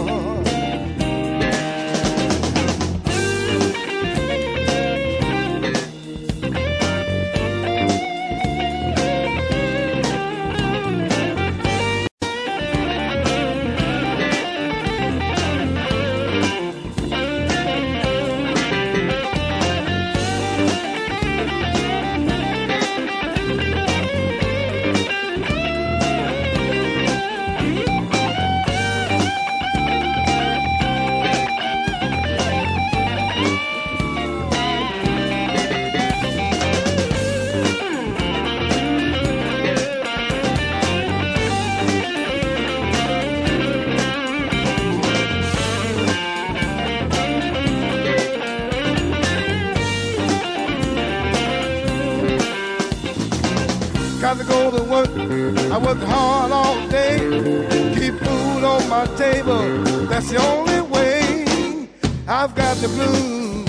Got to go to work. I worked hard all day, keep food on my table. That's the only way. I've got the blues.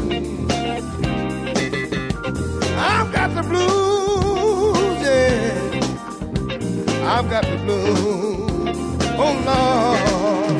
I've got the blues, yeah. I've got the blues. Oh Lord.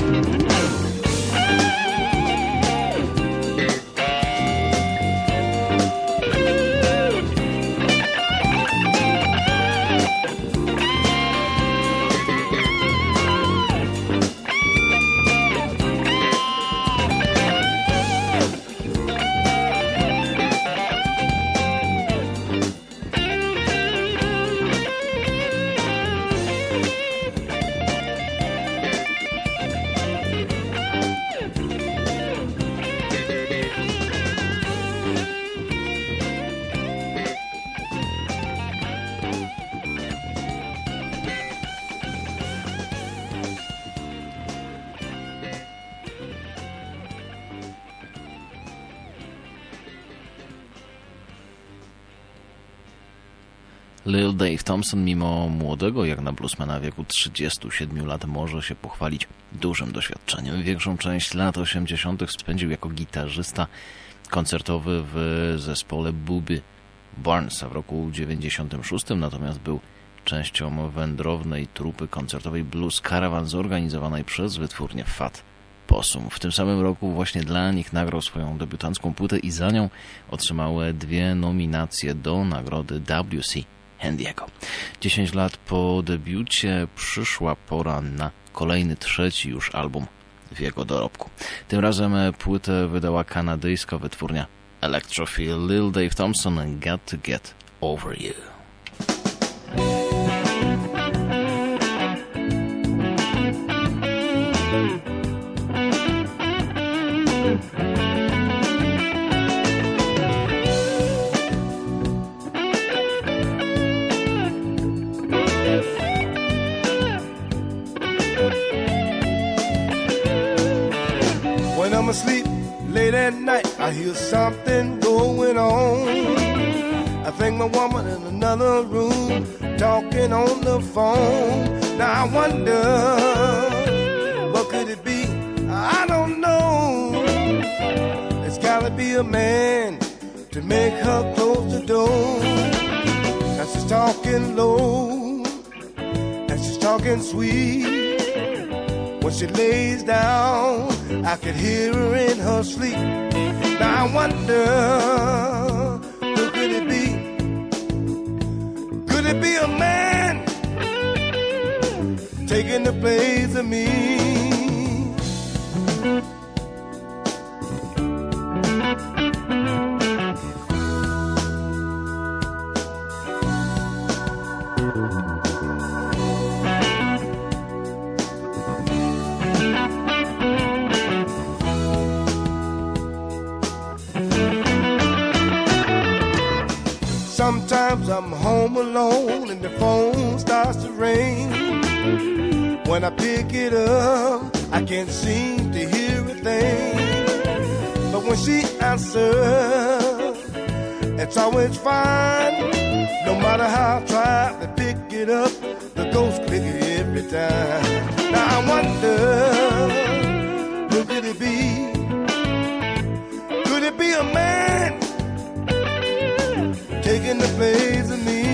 Lil Dave Thompson, mimo młodego jak na bluesmana wieku 37 lat, może się pochwalić dużym doświadczeniem. Większą część lat 80. spędził jako gitarzysta koncertowy w zespole Booby Barnes, a w roku 96 natomiast był częścią wędrownej trupy koncertowej Blues Caravan zorganizowanej przez wytwórnię Fat Possum. W tym samym roku właśnie dla nich nagrał swoją debiutancką płytę i za nią otrzymał 2 nominacje do nagrody WC Handiego. 10 lat po debiucie przyszła pora na kolejny, 3. już album w jego dorobku. Tym razem płytę wydała kanadyjska wytwórnia Electrophil. Lil Dave Thompson, Got to Get Over You. When I'm asleep late at night, I hear something going on. I think my woman in another room talking on the phone. Now I wonder, what could it be? I don't know. It's gotta be a man to make her close the door. Now she's talking low, and she's talking sweet. When she lays down, I could hear her in her sleep. Now I wonder, who could it be? Could it be a man taking the place of me? Sometimes I'm home alone and the phone starts to ring. When I pick it up, I can't seem to hear a thing. But when she answers, it's always fine. No matter how I try to pick it up, the ghost click it every time. Now I wonder, who could it be? Could it be a man taking the place of me?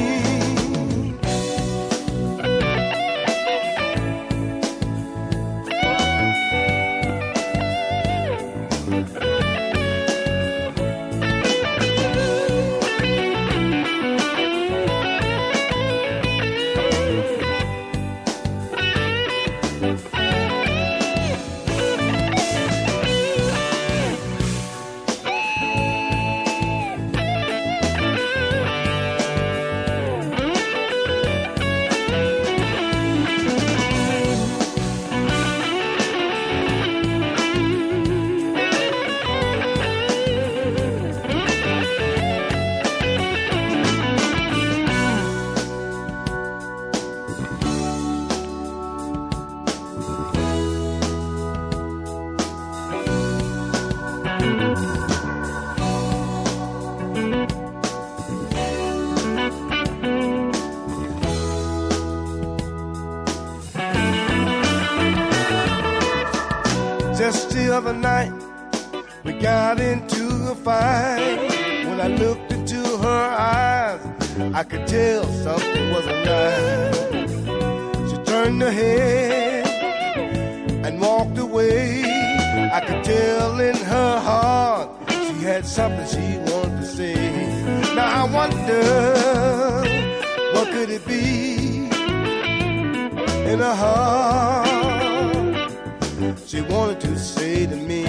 Just the other night, we got into a fight. When I looked into her eyes, I could tell something wasn't right. She turned her head and walked away. I could tell in her heart she had something she wanted to say. Now I wonder, what could it be in her heart she wanted to say to me?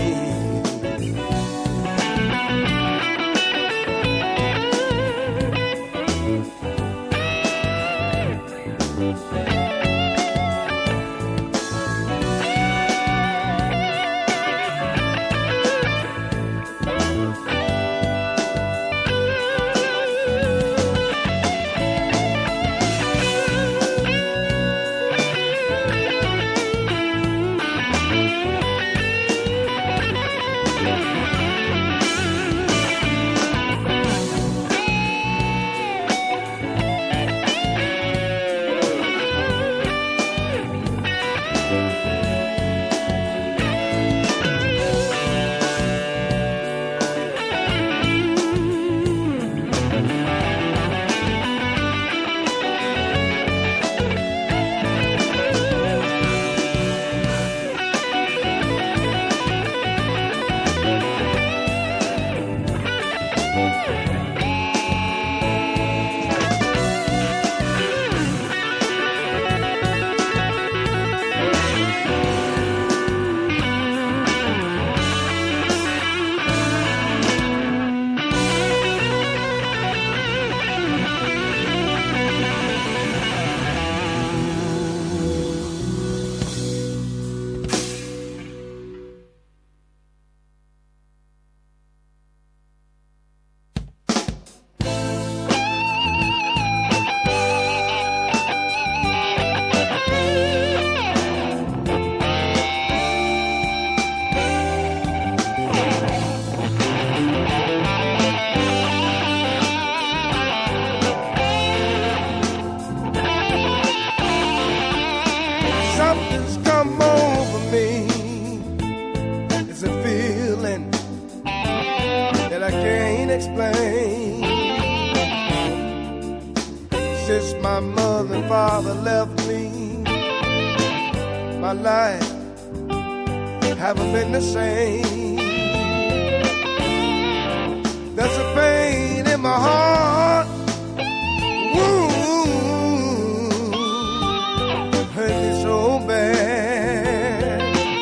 same. Since my mother and father left me, my life haven't been the same. There's a pain in my heart, wound, hurt me so bad.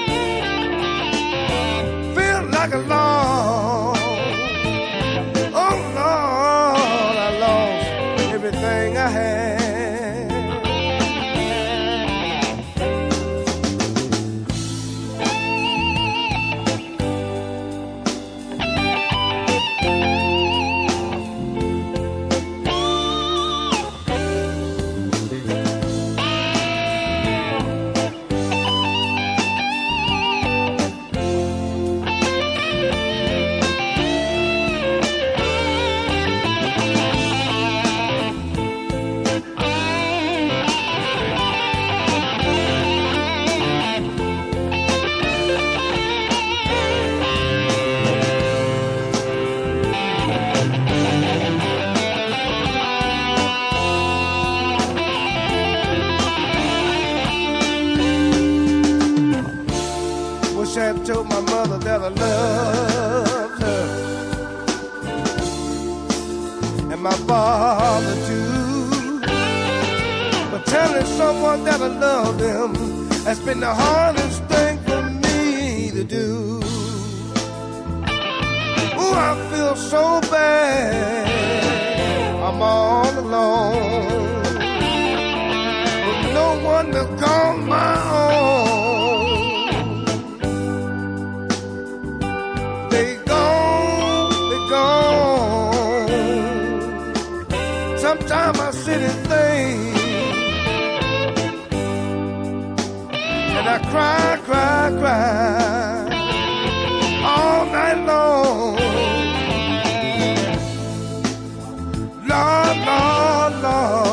Feel like a loss, oh Lord, I lost everything I had. I told my mother that I loved her, and my father too. But telling someone that I love them has been the hardest thing for me to do. Ooh, I feel so bad, I'm all alone, with no one to call my own. Sometimes I sit and think, and I cry, cry, cry all night long. Lord, Lord, Lord.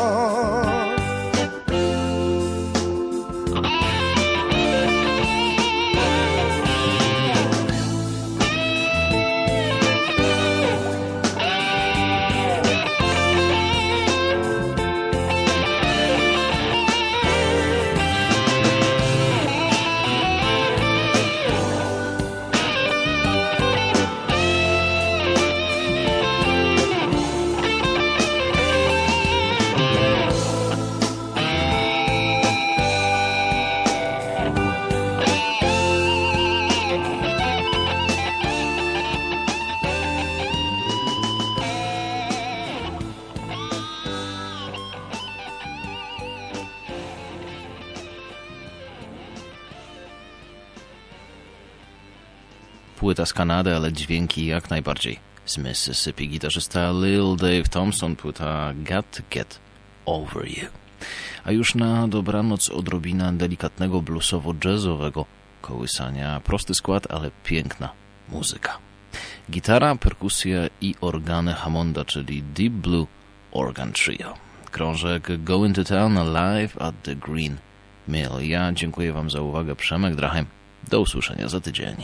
Płyta z Kanady, ale dźwięki jak najbardziej z Mississippi. Gitarzysta Lil Dave Thompson, płyta Got to Get Over You. A już na dobranoc odrobina delikatnego bluesowo-jazzowego kołysania. Prosty skład, ale piękna muzyka. Gitara, perkusja i organy Hammonda, czyli Deep Blue Organ Trio. Krążek Going to Town live at the Green Mill. Ja dziękuję Wam za uwagę. Przemek Drachem. Do usłyszenia za tydzień.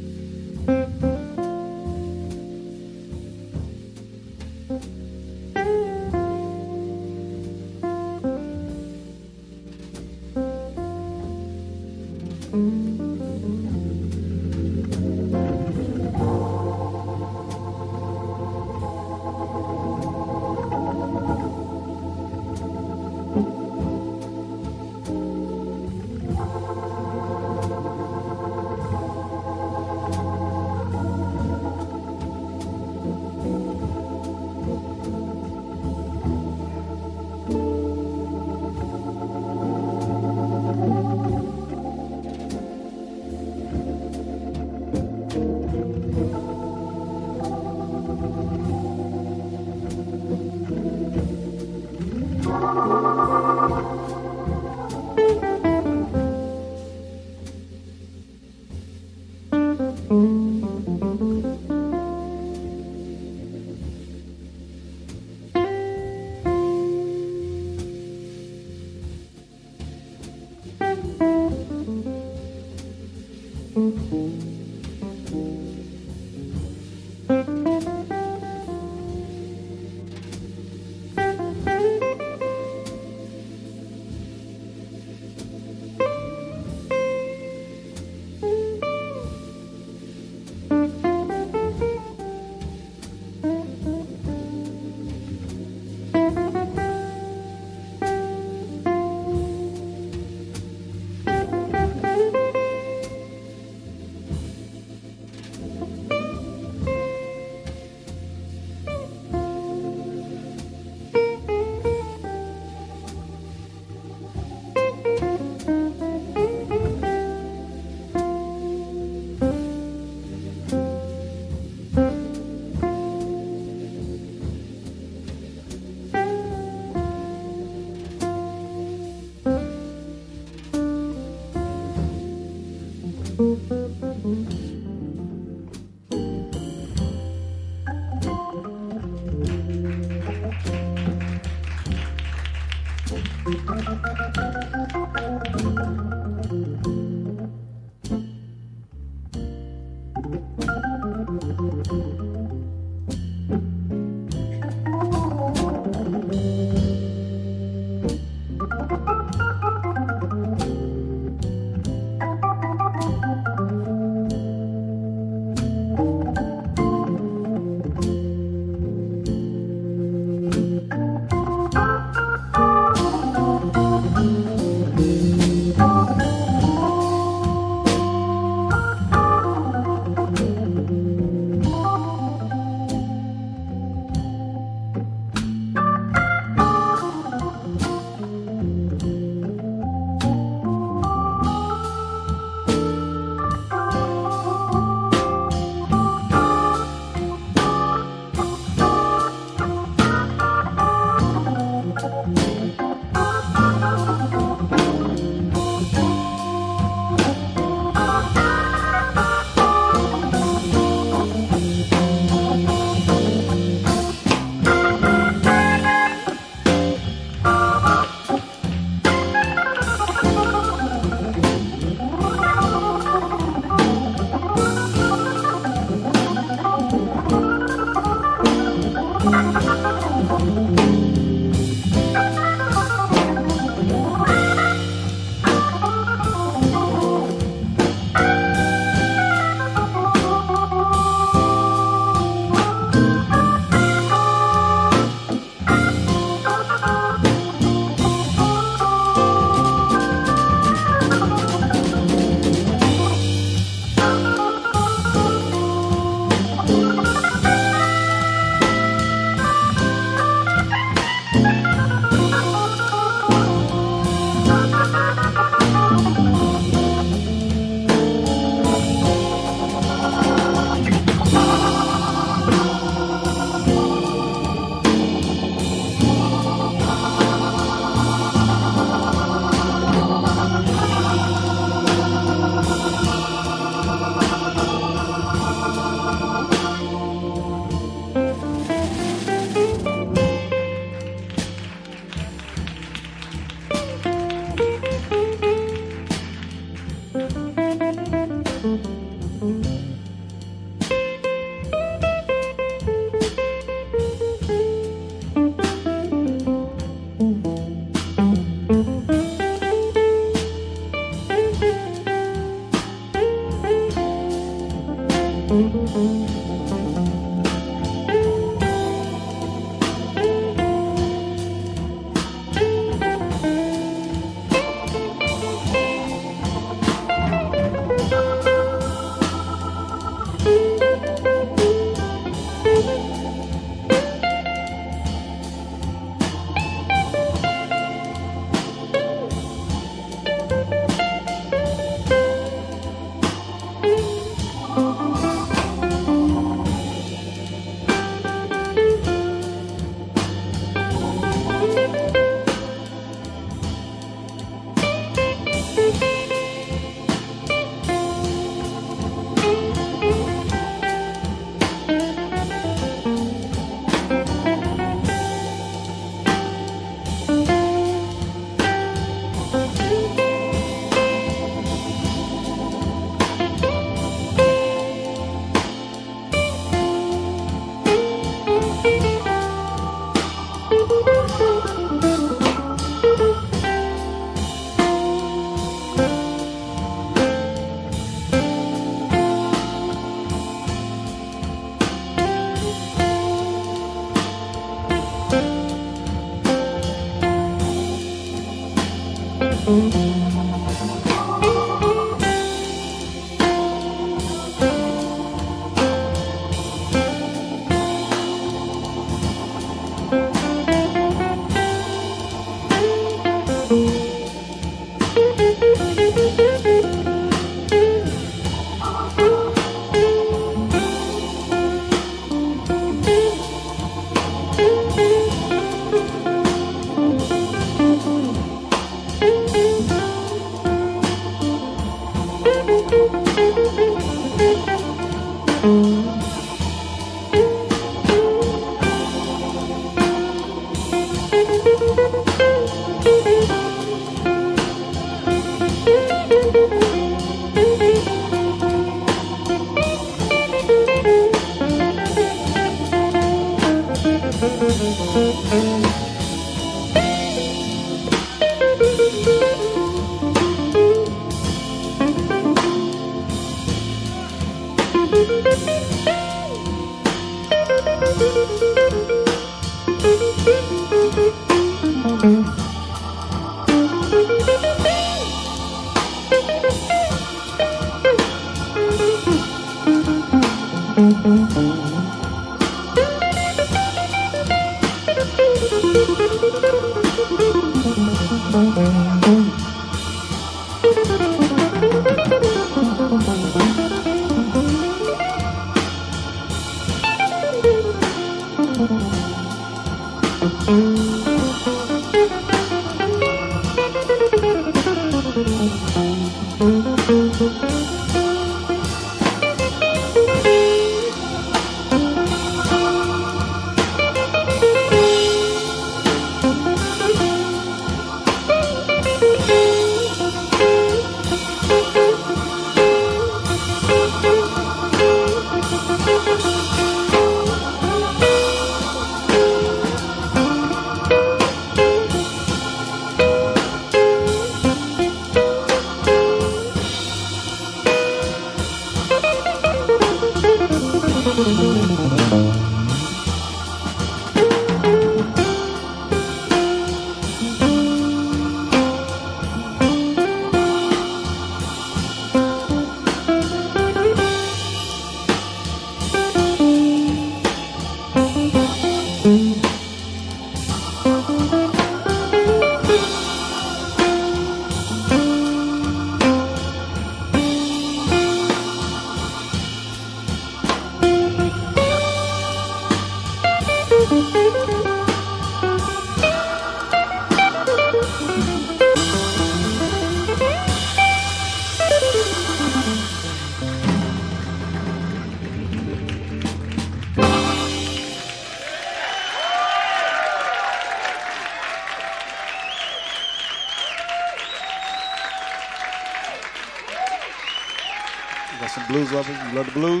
Got some blues lovers? You love the blues?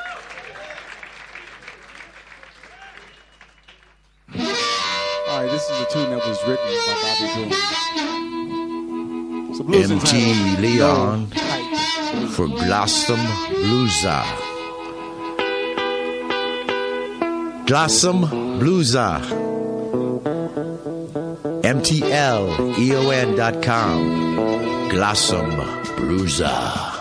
All right, this is a tune that was written by Bobby Jones. So blues MT Leon for Blossom Bluesa. Blossom Bluesa. MTLEON.com. Blossom Bluesa.